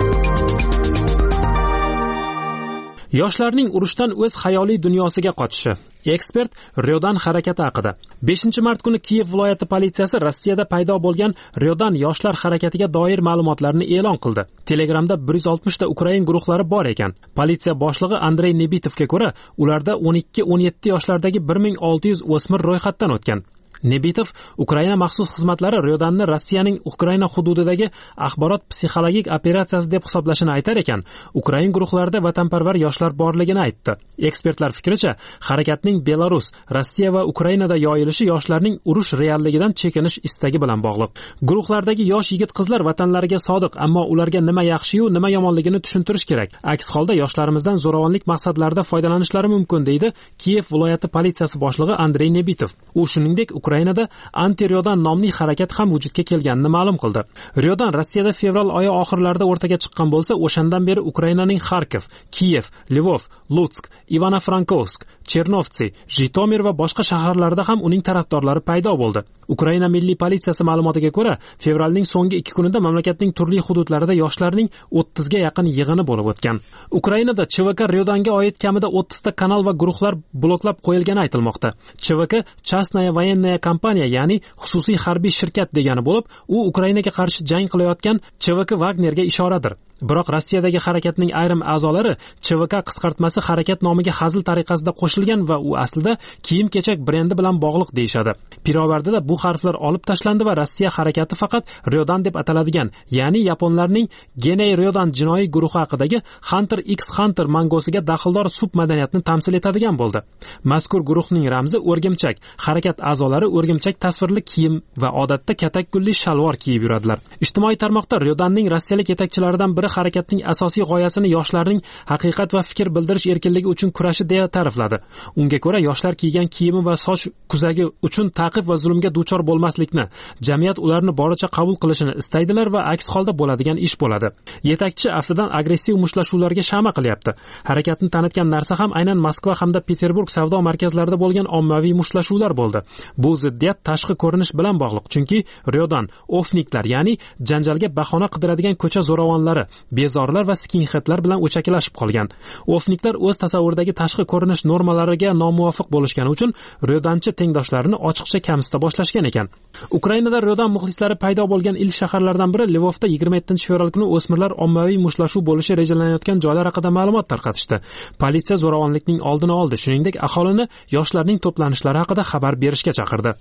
Yoshlarning urushdan o'z xayoliy dunyosiga qochishi. Ekspert Ryodan harakati haqida. 5-mart kuni Kiyev viloyati politsiyasi Rossiyada paydo bo'lgan Ryodan yoshlar harakatiga doir ma'lumotlarni e'lon qildi. Telegramda 160 ta Ukrain guruhlari bor ekan. Politsiya boshlig'i Andrey Nebitovga ko'ra, ularda 12-17 yoshlardagi 1600 o'smir ro'yxatdan o'tgan. Nebitov Ukraina maxsus xizmatlari Ryodanni Rossiyaning Ukraina hududidagi axborot psixologik operatsiyasi deb hisoblashini aytar ekan, Ukrain guruhlarida vatanparvar yoshlar borligini aytdi. Ekspertlar fikricha, harakatning Belarus, Rossiya va Ukrainada yoyilishi yoshlarning urush realligidan chekinish istagi bilan bog'liq. Guruhlardagi yosh yigit-qizlar vatanlariga sodiq, ammo ularga nima yaxshi-yu, nima yomonligini tushuntirish kerak. Aks holda yoshlarimizdan zo'ravonlik maqsadlarida foydalanishlari mumkin, deydi Kiyev viloyati politsiyasi boshlig'i Andrey Nebitov. U shuningdek Ukrainada anti-Ryodan nomli harakat ham vujudga kelganini ma'lum qildi. Ryodan Rossiyada fevral oyi oxirlarida o'rtaga chiqqan bo'lsa, o'shandan beri Ukrainaning Kharkiv, Kiyev, Lvov, Lutsk, Ivano-Frankovsk, Chernovtsi, Jitomir va boshqa shaharlarda ham uning tarafdorlari paydo bo'ldi. Ukraina milliy politsiyasi ma'lumotiga ko'ra, fevralning so'nggi 2 kunida mamlakatning turli hududlarida yoshlarning 30 ga yaqin yig'ini bo'lib o'tgan. Ukrainada CVK Ryodanga oid kamida 30 ta kanal va guruhlar bloklab qo'yilgani aytilmoqda. CVK Chastnaya voyenная kompaniya, ya'ni xususiy harbiy shirkat degani bo'lib, u Ukrainaga qarshi jang qilayotgan CVK Wagnerga ishoradir. Biroq Rossiyadagi harakatning ayrim a'zolari CVK qisqartmasi harakat nomiga hazil tariqasida qo'shilgan va u aslida kiyim-kechak brendi bilan bog'liq deyshadi. Pirovardida bu harflar olib tashlandi va Rossiya harakati faqat Ryodan deb ataladigan, ya'ni yaponlarning Genei Ryodan jinoiy guruhi haqidagi Hunter x Hunter mangosiga daxldor submadaniyatni tamsil etadigan bo'ldi. Mazkur guruhning ramzi o'rgimchak. Harakat a'zolari o'rgimchak tasvirli kiyim va odatda katak gulli shalvor kiyib yuradilar. Ijtimoiy tarmoqda Ryodanning rossiyalik yetakchilaridan biri harakatning asosiy g'oyasini yoshlarning haqiqat va fikr bildirish erkinligi uchun kurashi deya ta'rifladi. Unga ko'ra, yoshlar kiygan kiyimi va soch kuzagi uchun ta'qib va zulmga duchor bo'lmaslikni, jamiyat ularni boricha qabul qilishini istaydilar va aks holda bo'ladigan ish bo'ladi. Yetakchi aftidan agressiv mushtlashuvlarga shama qilyapti. Harakatni tanitgan narsa ham aynan Moskva hamda Peterburg savdo markazlarida bo'lgan ommaviy mushtlashuvlar bo'ldi. Bu ziddiyat tashqi ko'rinish bilan bog'liq, chunki Ryodan ofniklar, ya'ni janjalga bahona qidiradigan ko'cha zo'ravonlari, bezorlar va skinheadlar bilan o'chakilashib qolgan. Ofniklar o'z tasavvuridagi tashqi ko'rinish normalariga nomuvofiq bo'lishgani uchun Ryodanchi tengdoshlarini ochiqcha kamsita boshlashgan ekan. Ukrainada Ryodan muxlislari paydo bo'lgan ilk shaharlardan biri Lvovda 27-fevral kuni o'smirlar ommaviy mushlashuv bo'lishi rejalanayotgan joylar haqida ma'lumot tarqatishdi. Politsiya zo'ravonlikning oldini oldi, shuningdek aholini yoshlarning to'planishlari haqida xabar berishga chaqirdi.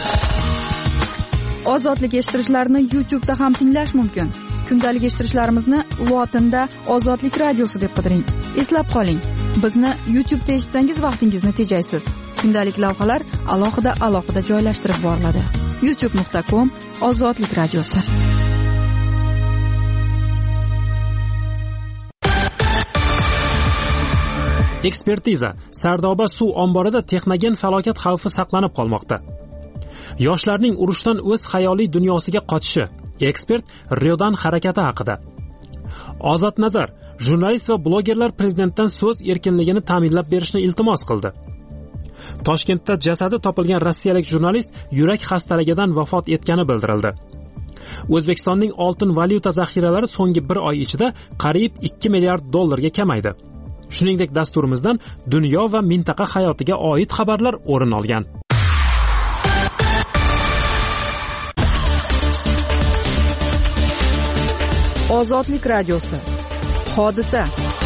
Ozodlik eshittirishlarni YouTube'da ham tinglash mumkin. Kundalik eshittirishlarimizni lotinda Ozodlik radiosi deb qidiring. Eslab qoling, bizni YouTube'da eshitsangiz vaqtingizni tejaysiz. Kundalik lavhalar alohida joylashtirib boriladi. youtube.com/Ozodlik radiosi. Ekspertiza: Sardoba suv omborida texnogen falokat xavfi saqlanib qolmoqda. Yoshlarning urushdan o'z xayoliy dunyosiga qochishi. Ekspert Riodan harakati haqida. Ozod Nazar, jurnalist va blogerlar prezidentdan so'z erkinligini ta'minlab berishni iltimos qildi. Toshkentda jasadi topilgan rossiyalik jurnalist yurak xastaligidan vafot etgani bildirildi. O'zbekistonning oltin valyuta zaxiralari so'nggi 1 oy ichida qariyb 2 milliard dollarga kamaydi. Shuningdek, dasturimizdan dunyo va mintaqa hayotiga oid xabarlar o'rin olgan. Ozodlik radiosi. Hodisa.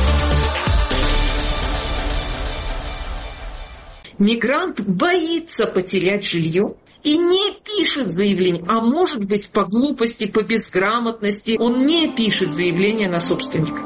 Мигрант боится потерять жилье и не пишет заявление, а может быть по глупости, по безграмотности, он не пишет заявление на собственника.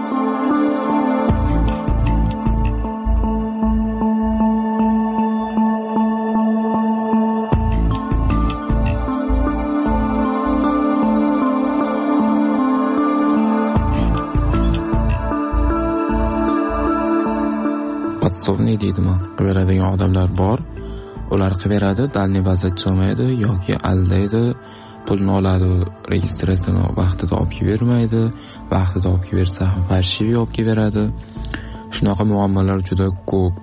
Podsovniy deydimi, qiladigan odamlar bor. Ular qilaveradi, dalniy vaziyat chiqmaydi yoki aldaydi, pulni oladi, registratsiyani vaqtida olib bermaydi, vaqtida olib bersa ham farshiviy olib beradi. Shunaqa muammolar juda ko'p.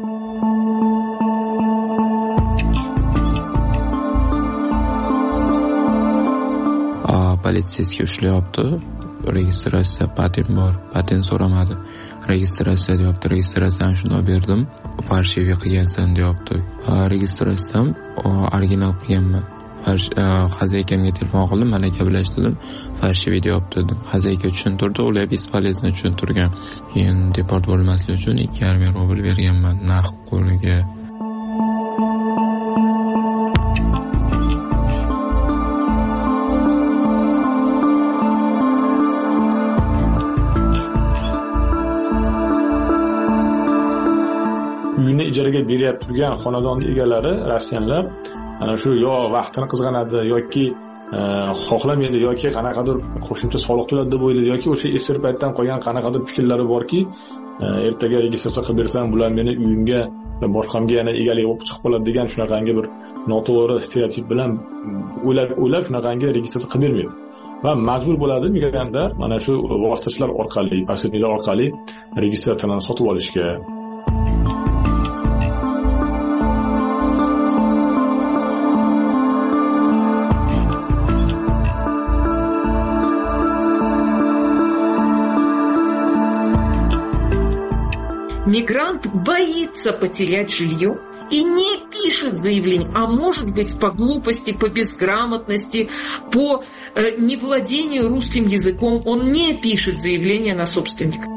Politsiyasiga ushlayapti. Registratsiya patent bor, patent so'ramadi. Registratsiya deyapti, registratsiyani shunday berdim, farshiviy qilgansan deyapti. Registratsiyam original qilganman. Xazaykamga telefon qildim, mana gaplashdim, farshiviy deyapti dedim. Xazayka tushuntirdi, ular bespolezno tushuntirgan. Keyin deport bo'lmaslik uchun 2,5 rubl berganman naqd qo'liga. Uyini ijaraga berib turgan xonadon egalari rossiyanlar ana shu yo vaqtini qizg'anadi yoki xohlamaydi yoki qanaqadir qo'shimcha soliq to'ladi deb o'ylaydi yoki o'sha esir paytdan qolgan qanaqadir fikrlari borki, ertaga registratsiya qilib bersam bular meni uyimga boshqamga yana egalik bo'lib chiqib qoladi degan shunaqangi bir noto'g'ri stereotip bilan o'ylab shunaqangi registratsiya qilib bermaydi. Va majbur bo'ladi migrantlar mana shu vositachilar orqali, posredniklar orqali registratsiyani sotib olishga. Мигрант боится потерять жилье и не пишет заявление, а может быть по глупости, по безграмотности, по невладению русским языком, он не пишет заявление на собственника.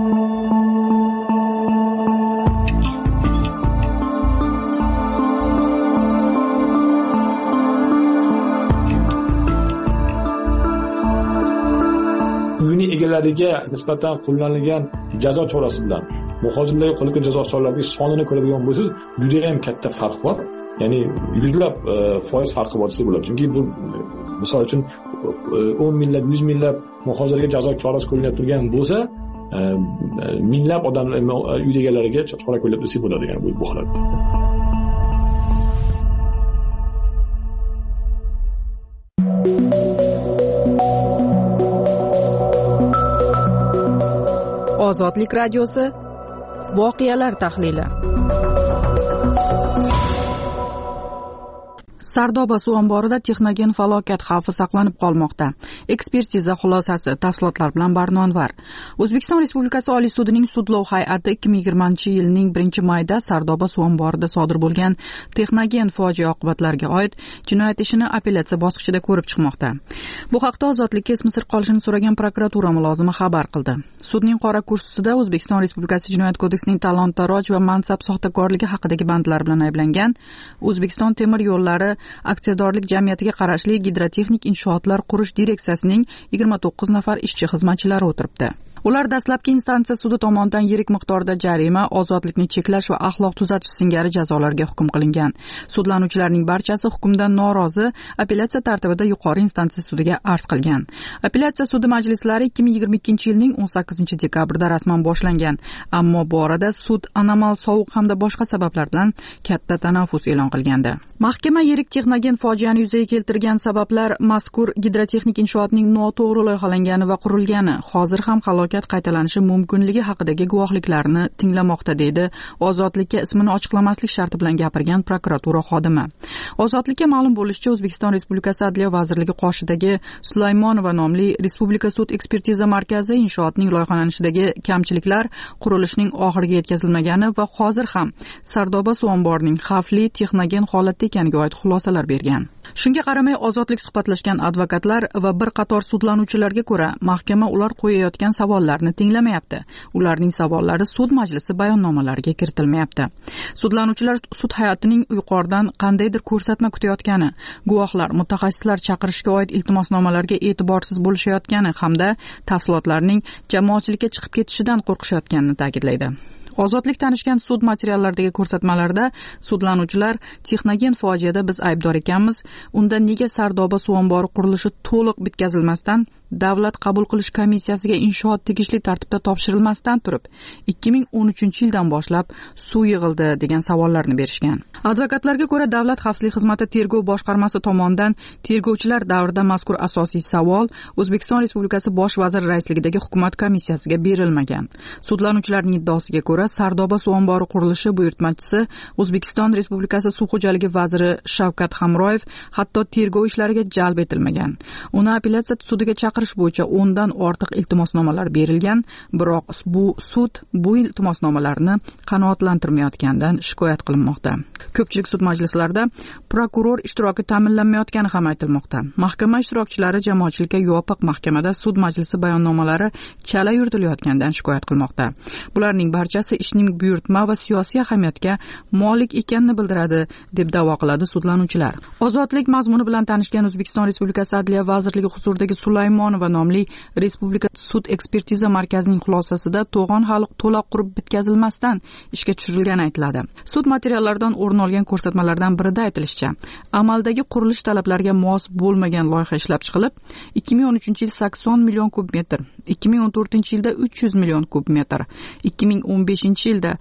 Uyini egalariga nisbatan qo'llanilgan jazo chorasi bilan muhojirlarga qo'llangan jazo choralarining sonini ko'radigan bo'lsangiz, juda ham katta farq bor. Ya'ni yuzlab foiz farqi bor desa bo'ladi. Chunki bu misol uchun 10 minglab, 100 minglab muhojirlarga jazo chorasi qo'llanib turgan bo'lsa, minglab odamlar uy egalariga chora qo'llab desa bo'ladi, ya'ni bu holatda. Ozodlik radiosi. Voqealar tahlili. Sardoba suv omborida texnogen falokat xavfi saqlanib qolmoqda. Ekspertiza xulosasi, tafsilotlar bilan Barnonvar. O'zbekiston Respublikasi Oliy sudining sudlov hay'ati 2020-yilning 1-mayda Sardoba suv omborida sodir bo'lgan texnogen fojia oqibatlariga oid jinoyat ishini apellyatsiya bosqichida ko'rib chiqmoqda. Bu haqda Ozodlikka Misr qolishini so'ragan prokuratura mulozimi xabar qildi. Sudning qora kursisida O'zbekiston Respublikasi Jinoyat kodeksining talon-taroj va mansab soxtakorligi haqidagi bandlar bilan ayblangan O'zbekiston temir yo'llari aksiyadorlik jamiyatiga qarashli Gidrotexnik inshootlar qurish direksiyasining 29 nafar ishchi xizmatchilari o'tiribdi. Ular dastlabki instansiya sudi tomonidan yirik miqdorda jarima, ozodlikni cheklash va axloq tuzatish singari jazolarga hukm qilingan. Sudlanuvchilarning barchasi hukmdan norozi, apellyatsiya tartibida yuqori instansiya sudiga arz qilgan. Apellyatsiya sudi majlislari 2022-yilning 18-dekabrida rasman boshlangan, ammo bu orada sud anomal sovuq hamda boshqa sabablardan katta tanaffus e'lon qilgandi. Mahkama yirik texnogen fojiani yuzaga keltirgan sabablar mazkur gidrotexnik inshootning noto'g'ri loyihalangani va qurilgani, hozir ham halokat qaytalanishi mumkinligi haqidagi guvohliklarni tinglamoqda, deydi Ozodlikka ismini ochiqlamaslik sharti bilan gapirgan prokuratura xodimi. Ozodlikka ma'lum bo'lishicha, O'zbekiston Respublikasi Adliya vazirligi qoshidagi Sulaymonova nomli Respublika sud ekspertiza markazi inshootning loyihalanishidagi kamchiliklar, qurilishning oxiriga yetkazilmagani va hozir ham Sardoba suv omborining xavfli texnogen holatda ekaniga oid xulosalar bergan. Shunga qaramay, Ozodlik suhbatlashgan advokatlar va bir qator sudlanuvchilarga ko'ra, mahkama ular qo'yayotgan savollarni tinglamayapti. Ularning savollari sud majlisi bayonnomalariga kiritilmayapti. Sudlanuvchilar sud hayotining yuqoridan qandaydir ko'rsatma kutayotgani, guvohlar, mutaxassislar chaqirishga oid iltimosnomalarga e'tiborsiz bo'lishayotgani hamda tafsilotlarning jamoatchilikka chiqib ketishidan qo'rqishayotganini ta'kidlaydi. Ozodlik tanishgan sud materiallaridagi ko'rsatmalarda sudlanuvchilar texnogen fojiada biz aybdor ekanmiz, unda nega Sardoba suv ombori qurilishi to'liq bitkazilmasdan davlat qabul qilish komissiyasiga inshoot tegishli tartibda topshirilmasdan turib 2013-yildan boshlab suv yig'ildi degan savollarni berishgan. Advokatlarga ko'ra, Davlat xavfsizlik xizmati tergov boshqarmasi tomonidan tergovchilar davrida mazkur asosiy savol O'zbekiston Respublikasi bosh vaziri raisligidagi hukumat komissiyasiga berilmagan. Sudlanuvchilarning iddaosiga ko'ra, Sardoba suv ombori qurilishi buyurtmachisi O'zbekiston Respublikasi suv xo'jaligi vaziri Shavkat Hamroyev hatto tergov ishlariga jalb etilmagan. Uni apellyatsiya sudiga chaqirish bo'yicha 10 dan ortiq iltimosnomalar berilgan, biroq bu sud bu iltimosnomalarni qanoatlantirmayotganidan shikoyat qilinmoqda. Ko'pchilik sud majlislarida prokuror ishtiroki ta'minlanmayotgani ham aytilmoqda. Mahkama ishtirokchilari jamoatchilikka yopiq mahkamada sud majlisi bayonnomalari chala yuritilayotganidan shikoyat qilmoqda. Bularning barchasi ishning buyurtma va siyosiy ahamiyatga molik ekanini bildiradi, deb da'vo qiladi sudlanuvchilar. Ozodlik mazmuni bilan tanishgan O'zbekiston Respublikasi Adliya vazirligi huzuridagi Sulaymonova nomli Respublika sud ekspertiza markazining xulosasida to'g'on hali to'liq qurib bitkazilmasdan ishga tushirilgani aytiladi. Sud materiallaridan o'rin olgan ko'rsatmalardan birida aytilishicha, amaldagi qurilish talablariga mos bo'lmagan loyiha ishlab chiqilib, 2013-yil 80 million kub metr, 2014-yilda 300 million kub metr, 2015-yilda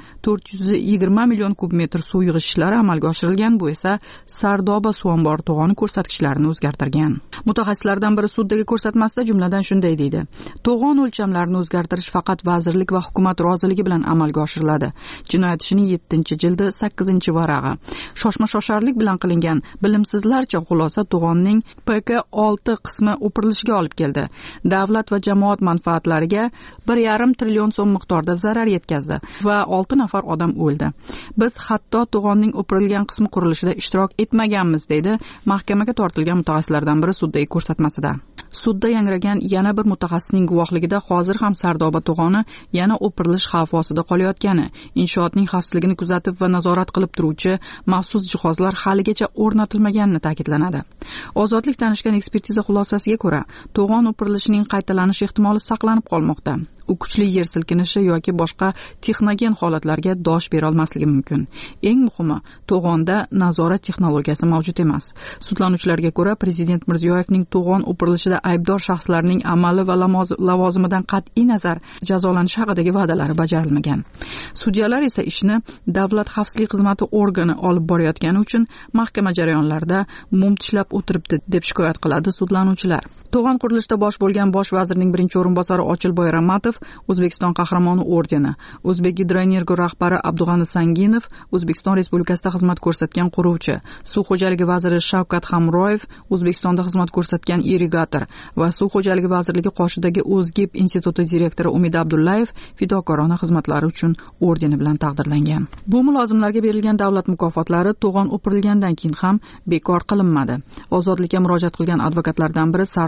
420 million kub metr suv yig'ish ishlari amalga oshirilgan. Bu esa Sardoba suv ombori to'g'oni ko'rsatkichlarini o'zgartirgan. Mutaxassislardan biri suddagi ko'rsatmasida jumladan shunday deydi: to'g'on o'lchamlarini o'zgartirish faqat vazirlik va hukumat roziligi bilan amalga oshiriladi. Jinoyat ishining 7-jildi 8-varag'i. Shoshma-shosharlik bilan qilingan bilimsizlarcha xulosa to'g'onning PK6 qismi o'pirilishiga olib keldi. Davlat va jamoat manfaatlariga 1,5 trillion so'm miqdorda zarar yetkazdi va 6 nafar odam o'ldi. Biz hatto to'g'onning o'pirilgan qismi qurilishida ishtirok etmaganmiz, deydi mahkamaga tortilgan mutaxassislardan biri suddagi ko'rsatmasida. Sudda yangragan yana bir mutaxassisning guvohligida hozir ham Sardoba to'g'oni yana o'pirilish xavfi ostida qolayotgani, inshootning xavfsizligini kuzatib va nazorat qilib turuvchi maxsus jihozlar haligacha o'rnatilmaganini ta'kidlanadi. Ozodlik tanishgan ekspertiza xulosasiga ko'ra, to'g'on o'pirilishining qaytalanish ehtimoli saqlanib qolmoqda. U kuchli yer silkinishi yoki boshqa texnogen holatlarga dosh bera olmasligi mumkin. Eng muhimi, to'g'onda nazorat texnologiyasi mavjud emas. Sudlanuvchilarga ko'ra, Prezident Mirziyoyevning to'g'on o'pirilishida aybdor shaxslarning amali va lavozimidan qat'iy nazar jazolanishi haqidagi va'dalari bajarilmagan. Sudyalar esa ishni Davlat xavfsizlik xizmati organi olib borayotgani uchun mahkama jarayonlarida mum tishlab o'tiribdi, deb shikoyat qiladi sudlanuvchilar. To'g'on qurilishida bosh bo'lgan bosh vazirning birinchi o'rinbosari Ochilboy Ramatov O'zbekiston qahramoni ordeni, O'zbek Gidroenergo rahbari Abdug'ani Sanginov O'zbekiston Respublikasida xizmat ko'rsatgan quruvchi, Suv xo'jaligi vaziri Shavkat Hamroyev O'zbekistonda xizmat ko'rsatgan irrigator va Suv xo'jaligi vazirligi qoshidagi O'zgib instituti direktori Umid Abdullayev fidokorona xizmatlari uchun ordeni bilan taqdirlangan. Bu mulozimlarga berilgan davlat mukofotlari to'g'on o'pirilgandan keyin ham bekor qilinmadi. Ozodlikka murojaat qilgan advokatlardan biri Sardoba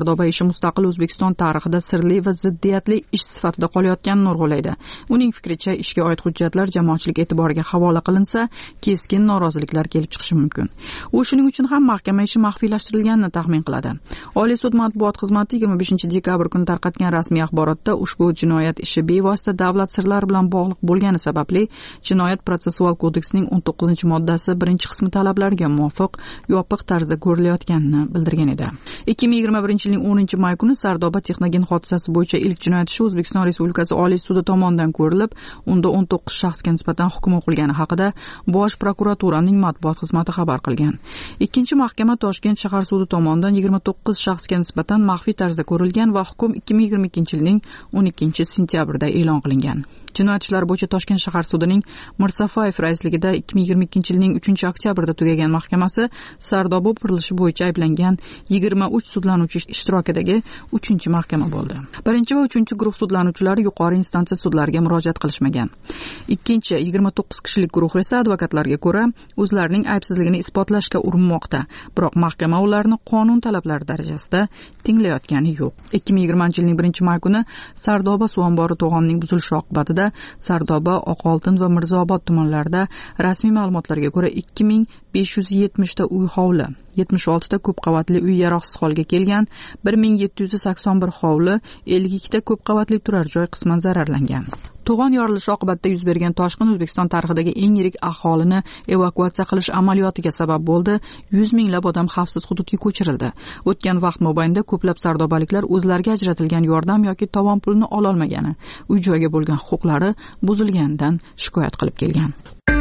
Sardoba ishi mustaqil O'zbekiston tarixida sirli va ziddiyatli ish sifatida qolayotganini urg'ulaydi. Uning fikricha, ishga oid hujjatlar jamoatchilik e'tiboriga havola qilinsa, keskin noroziliklar kelib chiqishi mumkin. U shuning uchun ham mahkama ishi maxfiylashtirilganini taxmin qiladi. Oliy sud matbuot xizmati 25-dekabr kuni tarqatgan rasmiy axborotda ushbu jinoyat ishi bevosita davlat sirlari bilan bog'liq bo'lgani sababli Jinoyat protsessual kodeksining 19-moddasi 1-qismi talablariga muvofiq yopiq tarzda ko'rilayotganini bildirgan edi. 2021-yilning 10-may kuni Sardoba texnogen hodisasi bo'yicha ilk jinoyat ishi O'zbekiston Respublikasi Oliy sudi tomonidan ko'rilib, unda 19 shaxsga nisbatan hukm o'qilgani haqida Bosh prokuraturaning matbuot xizmati xabar qilgan. Ikkinchi mahkama Toshkent shahar sudi tomonidan 29 shaxsga nisbatan maxfiy tarzda ko'rilgan va hukm 2022-yilning 12-sentyabrida e'lon qilingan. Jinoyat ishlari bo'yicha Toshkent shahar sudining Mirsafayev raisligida 2022-yilning 3-oktyabrda tugagan mahkamasi Sardoba o'pirilishi bo'yicha ayblangan 23 sudlanuvchi ishtirokidagi 3-mahkama bo'ldi. 1 va 3 guruh sudlanuvchilari yuqori instansiya sudlariga murojaat qilishmagan. 29 kishilik guruh esa advokatlarga ko'ra o'zlarining aybsizligini isbotlashga urinmoqda, biroq mahkama ularni qonun talablari darajasida tinglayotgani yo'q. 2020-yilning 1-may kuni Sardoba suv ombori to'g'onining buzilishi oqibatida Sardoba, Oqoltin va Mirzaobod tumanlarida rasmiy ma'lumotlarga ko'ra 2570 ta uy hovli, 76 ta ko'p qavatli uy yaroqsiz holga kelgan, 1781 hovli, 52 ta ko'p qavatli turar joy qisman zararlangan. To'g'on yorilishi oqibatida yuz bergan toshqin O'zbekiston tarixidagi eng yirik aholini evakuatsiya qilish amaliyotiga sabab bo'ldi. 100 minglab odam xavfsiz hududga ko'chirildi. O'tgan vaqt mobaynida ko'plab sardobaliklar o'zlariga ajratilgan yordam yoki tovon pulini ola olmagani, uy joyga bo'lgan huquqlari buzilganidan shikoyat qilib kelgan.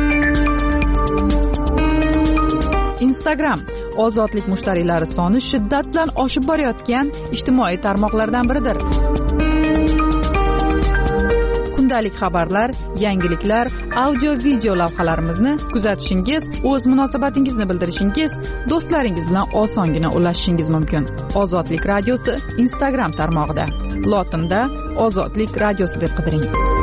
Instagram ozodlik mushtariylari soni shiddat bilan oshib borayotgan ijtimoiy tarmoqlardan biridir. Kundalik xabarlar, yangiliklar, audio-video lavhalarimizni kuzatishingiz, o'z munosabatingizni bildirishingiz, do'stlaringiz bilan osongina ulashishingiz mumkin. Ozodlik radiosi Instagram tarmog'ida. Lotinda Ozodlik radiosi deb qidiring.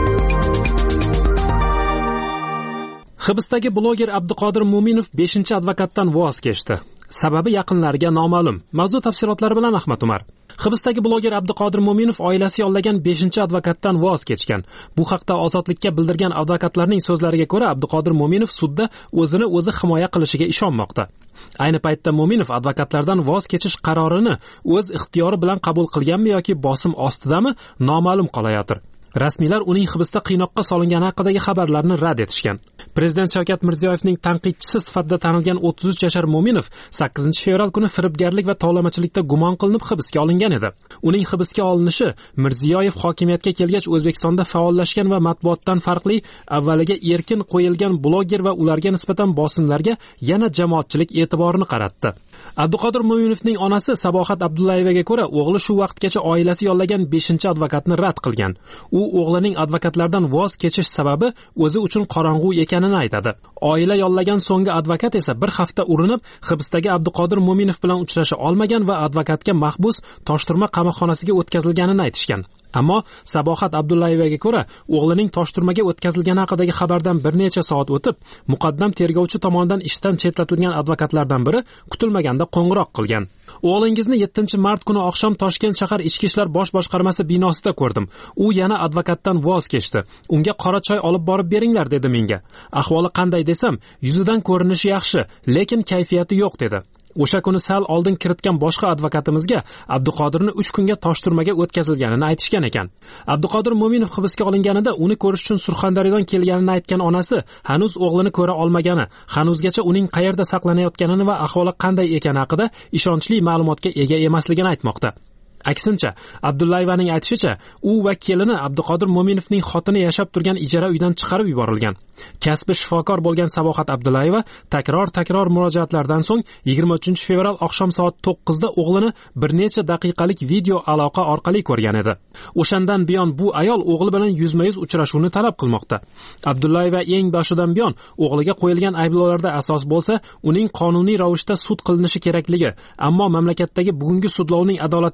Hibsdagi bloger Abduqodir Mo'minov 5-advokatdan voz kechdi. Sababi yaqinlariga noma'lum. Mavzu tafsilotlari bilan Ahmad Umar. Hibsdagi bloger Abduqodir Mo'minov oilasi yollagan 5-advokatdan voz kechgan. Bu haqda Ozodlikka bildirgan advokatlarning so'zlariga ko'ra, Abduqodir Mo'minov sudda o'zini o'zi himoya qilishiga ishonmoqda. Ayni paytda Mo'minov advokatlardan voz kechish qarorini o'z ixtiyori bilan qabul qilganmi yoki bosim ostidami noma'lum qolayotir. Rasmiylar uning hibsda qiynoqqa solingani haqidagi xabarlarni rad etishgan. Prezident Shavkat Mirziyoyevning tanqidchisi sifatida tanilgan 33 yashar Mo'minov 8-fevral kuni firibgarlik va tovlamachilikda gumon qilinib hibsga olingan edi. Uning hibsga olinishi Mirziyoyev hokimiyatga kelgach O'zbekistonda faollashgan va matbuotdan farqli avvaliga erkin qo'yilgan bloger va ularga nisbatan bosimlarga yana jamoatchilik e'tiborini qaratdi. Abduqodir Mo'minovning onasi Sabohat Abdullayevaga ko'ra, o'g'li shu vaqtgacha oilasi yollagan 5-advokatni rad qilgan. U o'g'lining advokatlardan voz kechish sababi o'zi uchun qorong'u ekanini aytadi. Oila yollagan so'nggi advokat esa bir hafta urinib, hibsdagi Abduqodir Mo'minov bilan uchrasha olmagan va advokatga mahbus Toshturma qamoqxonasiga o'tkazilganini aytishgan. Ammo Sabohat Abdullayevaga ko'ra, o'g'lining Toshturmaga o'tkazilgani haqidagi xabardan bir necha soat o'tib, muqaddam tergovchi tomonidan ishdan chetlatilgan advokatlardan biri kutilmaganda qo'ng'iroq qilgan. O'g'lingizni 7-mart kuni oqshom Toshkent shahar ichki ishlar bosh boshqarmasi binosida ko'rdim. U yana advokatdan voz kechdi. Unga qora choy olib borib beringlar dedi menga. Ahvoli qanday desam, yuzidan ko'rinishi yaxshi, lekin kayfiyati yo'q dedi. O'sha kuni sal oldin kiritgan boshqa advokatimizga Abduqodirni 3 kunga Toshturmaga o'tkazilganini aytishgan ekan. Abduqodir Mo'minov hibsga olinganida uni ko'rish uchun Surxondaryodan kelganini aytgan onasi hanuz o'g'lini ko'ra olmagani, hanuzgacha uning qayerda saqlanayotganini va ahvoli qanday ekani haqida ishonchli ma'lumotga ega emasligini aytmoqda. Aksincha, Abdullayevaning aytishicha, u va kelini Abduqodir Mo'minovning xotini yashab turgan ijara uydan chiqarib yuborilgan. Kasbi shifokor bo'lgan Sabohat Abdullayeva takror murojaatlardan so'ng 23-fevral oqshom soat 9da o'g'lini bir necha daqiqalik video aloqa orqali ko'rgan edi. O'shandan buyon bu ayol o'g'li bilan yuzma-yuz uchrashuvni talab qilmoqda. Abdullayeva eng boshidan buyon o'g'liga qo'yilgan ayblovlarda asos bo'lsa, uning qonuniy ravishda sud qilinishi kerakligi, ammo mamlakatdagi bugungi sudlovning adolatiga ishonch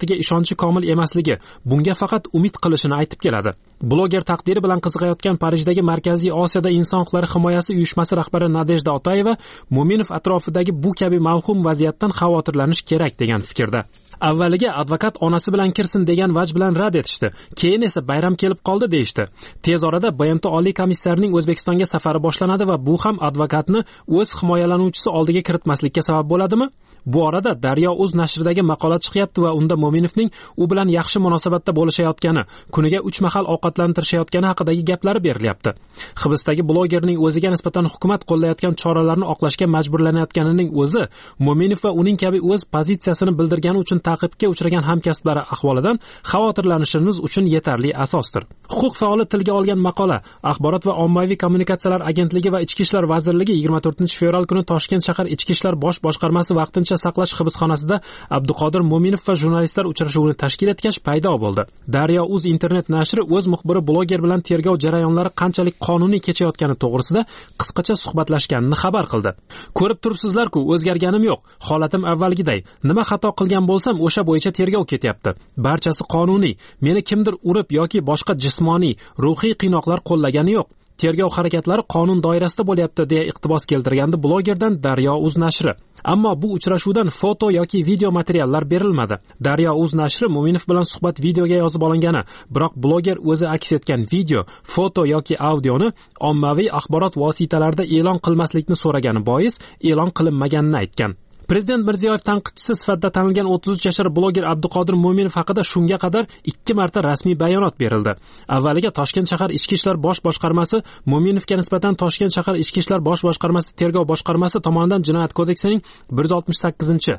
ishonchi komil emasligi, bunga faqat umid qilishini aytib keladi. Bloger taqdiri bilan qiziqayotgan Parijdagi Markaziy Osiyoda inson huquqlari himoyasi uyushmasi rahbari Nadejda Otayeva Mo'minov atrofidagi bu kabi mavhum vaziyatdan xavotirlanish kerak degan fikrda. Avvaliga advokat onasi bilan kirsin degan vaj bilan rad etishdi. Keyin esa bayram kelib qoldi deyishdi. Tez orada BMT Oliy komissarining O'zbekistonga safari boshlanadi va bu ham advokatni o'z himoyalanuvchisi oldiga kiritmaslikka sabab bo'ladimi? Bu orada Daryo.uz nashridagi maqola chiqyapti va unda Mo'minovning u bilan yaxshi munosabatda bo'lishayotgani, kuniga 3 mahal ovqatlantirishayotgani haqidagi gaplari berilyapti. Hibsdagi blogerning o'ziga nisbatan hukumat qo'llayotgan choralarni oqlashga majburlanayotganining o'zi Mo'minov va uning kabi o'z pozitsiyasini bildirgani uchun ta'qibga uchragan hamkasblari ahvolidan xavotirlanishimiz uchun yetarli asosdir. Huquq faoli tilga olgan maqola Axborot va ommaviy kommunikatsiyalar agentligi va Ichki ishlar vazirligi 24-fevral kuni Toshkent shahar Ichki ishlar bosh boshqarmasi vaqtincha saqlash hibsxonasida Abduqodir Mo'minov va jurnalistlar uchrashuvini tashkil etgach paydo bo'ldi. Daryo.uz internet nashri o'z muxbiri bloger bilan tergov jarayonlari qanchalik qonuniy kechayotgani to'g'risida qisqacha suhbatlashganini xabar qildi. Ko'rib turibsizlar-ku, o'zgarganim yo'q. Holatim avvalgiday. Nima xato qilgan bo'lsam, o'sha bo'yicha tergov ketyapti. Barchasi qonuniy. Meni kimdir urib yoki boshqa jismoniy, ruhiy qiynoqlar qo'llagani yo'q. Tergov harakatlari qonun doirasida bo'lyapti deya iqtibos keltirgandi blogerdan Daryo.uz nashri. Ammo bu uchrashuvdan foto yoki video materiallar berilmadi. Daryo.uz nashri Mo'minov bilan suhbat videoga yozib olingani, biroq bloger o'zi aks etgan video, foto yoki audioni ommaviy axborot vositalarida e'lon qilmaslikni so'ragani bois e'lon qilinmaganini aytgan. Prezident Mirziyoyev tanqidchisi sifatida tanilgan 33 yashar bloger Abduqodir Mo'minov haqida shunga qadar 2 marta rasmiy bayonot berildi. Avvaliga Toshkent shahar Ichki ishlar bosh boshqarmasi Mo'minovga nisbatan Toshkent shahar Ichki ishlar bosh boshqarmasi tergov boshqarmasi tomonidan Jinoyat kodeksining 168,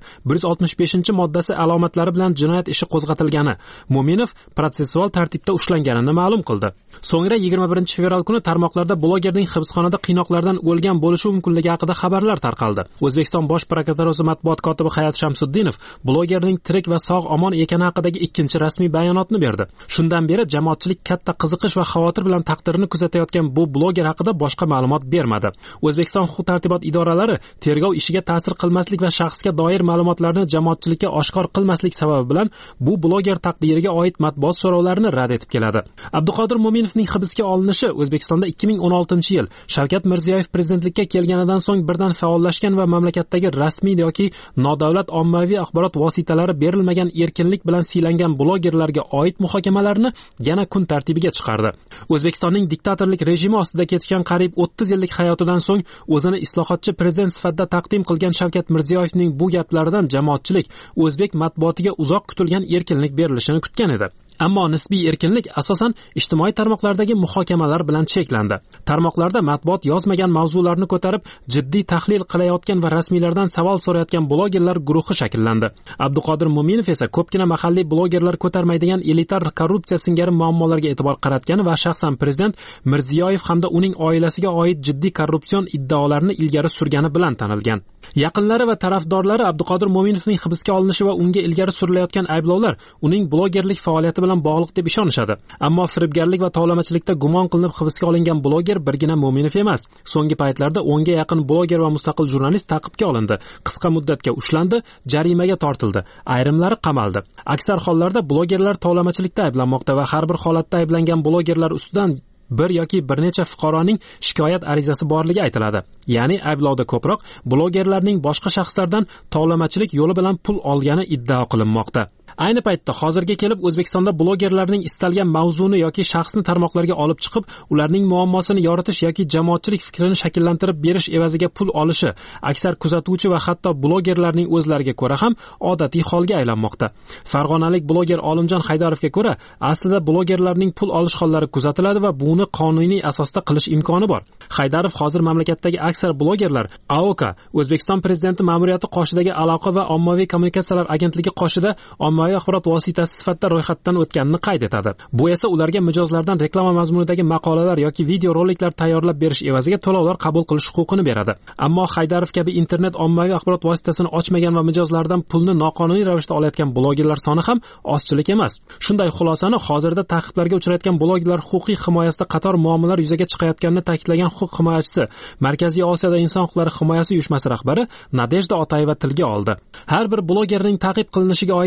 165 moddasi alomatlari bilan jinoyat ishi qo'zg'atilgani, Mo'minov protsessual tartibda ushlanganini ma'lum qildi. So'ngra 21-fevral kuni tarmoqlarda blogerning hibsxonada qiynoqlardan o'lgan bo'lishi mumkinligi haqida xabarlar tarqaldi. O'zbekiston bosh prokuraturasi matbuot kotibi Hayot Shamsuddinov blogerning tirik va sog' omon ekani haqidagi ikkinchi rasmiy bayonotni berdi. Shundan beri jamoatchilik katta qiziqish va xavotir bilan taqdirini kuzatayotgan bu bloger haqida boshqa ma'lumot bermadi. O'zbekiston huquq-tartibot idoralari tergov ishiga ta'sir qilmaslik va shaxsga doir ma'lumotlarni jamoatchilikka oshkor qilmaslik sababi bilan bu bloger taqdiriga oid matbuot so'rovlarini rad etib keladi. Abduqodir Mo'minovning hibsga olinishi O'zbekistonda 2016-yil Shavkat Mirziyoyev prezidentlikka kelganidan so'ng birdan faollashgan va mamlakatdagi rasmiy yoki nodavlat ommaviy axborot vositalari berilmagan erkinlik bilan siylangan blogerlarga oid muhokamalarni yana kun tartibiga chiqardi. O'zbekistonning diktatorlik rejimi ostida kechgan qariyb 30 yillik hayotidan so'ng o'zini islohotchi prezident sifatida taqdim qilgan Shavkat Mirziyoyevning bu gaplaridan jamoatchilik o'zbek matbuotiga uzoq kutilgan erkinlik berilishini kutgan edi. Ammo nisbiy erkinlik asosan ijtimoiy tarmoqlardagi muhokamalar bilan cheklandi. Tarmoqlarda matbuot yozmagan mavzularni ko'tarib, jiddiy tahlil qilayotgan va rasmiylardan savol so'rayotgan blogerlar guruhi shakllandi. Abduqodir Mo'minov esa ko'pgina mahalliy blogerlar ko'tarmaydigan elitar korrupsiya singari muammolarga e'tibor qaratgani va shaxsan prezident Mirziyoyev hamda uning oilasiga oid jiddiy korrupsion iddaolarni ilgari surgani bilan tanilgan. Yaqinlari va tarafdorlari Abduqodir Mo'minovning hibsga olinishi va unga ilgari surilayotgan ayblovlar uning blogerlik faoliyati bilan bog'liq deb ishonishadi. Ammo firibgarlik va tovlamachilikda gumon qilinib hibsga olingan bloger birgina Mo'minov emas. So'nggi paytlarda 10 ga yaqin bloger va mustaqil jurnalist ta'qibga olindi, qisqa muddatga ushlandi, jarimaga tortildi, ayrimlari qamaldi. Aksar hollarda blogerlar tovlamachilikda ayblanmoqda va har bir holatda ayblangan blogerlar ustidan bir yoki bir necha fuqaroning shikoyat arizasi borligi aytiladi. Ya'ni ayblovda ko'proq blogerlarning boshqa shaxslardan tovlamachilik yo'li bilan pul olgani iddao qilinmoqda. Ayni paytda hozirga kelib O'zbekistonda blogerlarning istalgan mavzuni yoki shaxsni tarmoqlarga olib chiqib, ularning muammosini yoritish yoki jamoatchilik fikrini shakllantirib berish evaziga pul olishi aksar kuzatuvchi va hatto blogerlarning o'zlariga ko'ra ham odatiy holga aylanmoqda. Farg'onalik bloger Olimjon Haydarovga ko'ra, aslida blogerlarning pul olish hollari kuzatiladi va buni qonuniy asosda qilish imkoni bor. Haydarov hozir mamlakatdagi aksar blogerlar AOKA, O'zbekiston prezidenti ma'muriyati qoshidagi aloqa va ommaviy kommunikatsiyalar agentligi qoshida ommaviy axborot vositasi sifatida ro'yxatdan o'tganini qayd etadi. Bu esa ularga mijozlardan reklama mazmunidagi maqolalar yoki video roliklar tayyorlab berish evaziga to'lovlar qabul qilish huquqini beradi. Ammo Haydarov kabi internet ommaviy axborot vositasini ochmagan va mijozlardan pulni noqonuniy ravishda olayotgan blogerlar soni ham ozchilik emas. Shunday xulosani hozirda ta'qiblarga uchrayotgan blogerlar huquqiy himoyasida qator muammolar yuzaga chiqayotganini ta'kidlagan huquq himoyachisi, Markaziy Osiyoda inson huquqlari himoyasi uyushmasi rahbari Nadejda Otayeva tilga oldi. Har bir blogerning ta'qib qilinishiga oid vaziyatni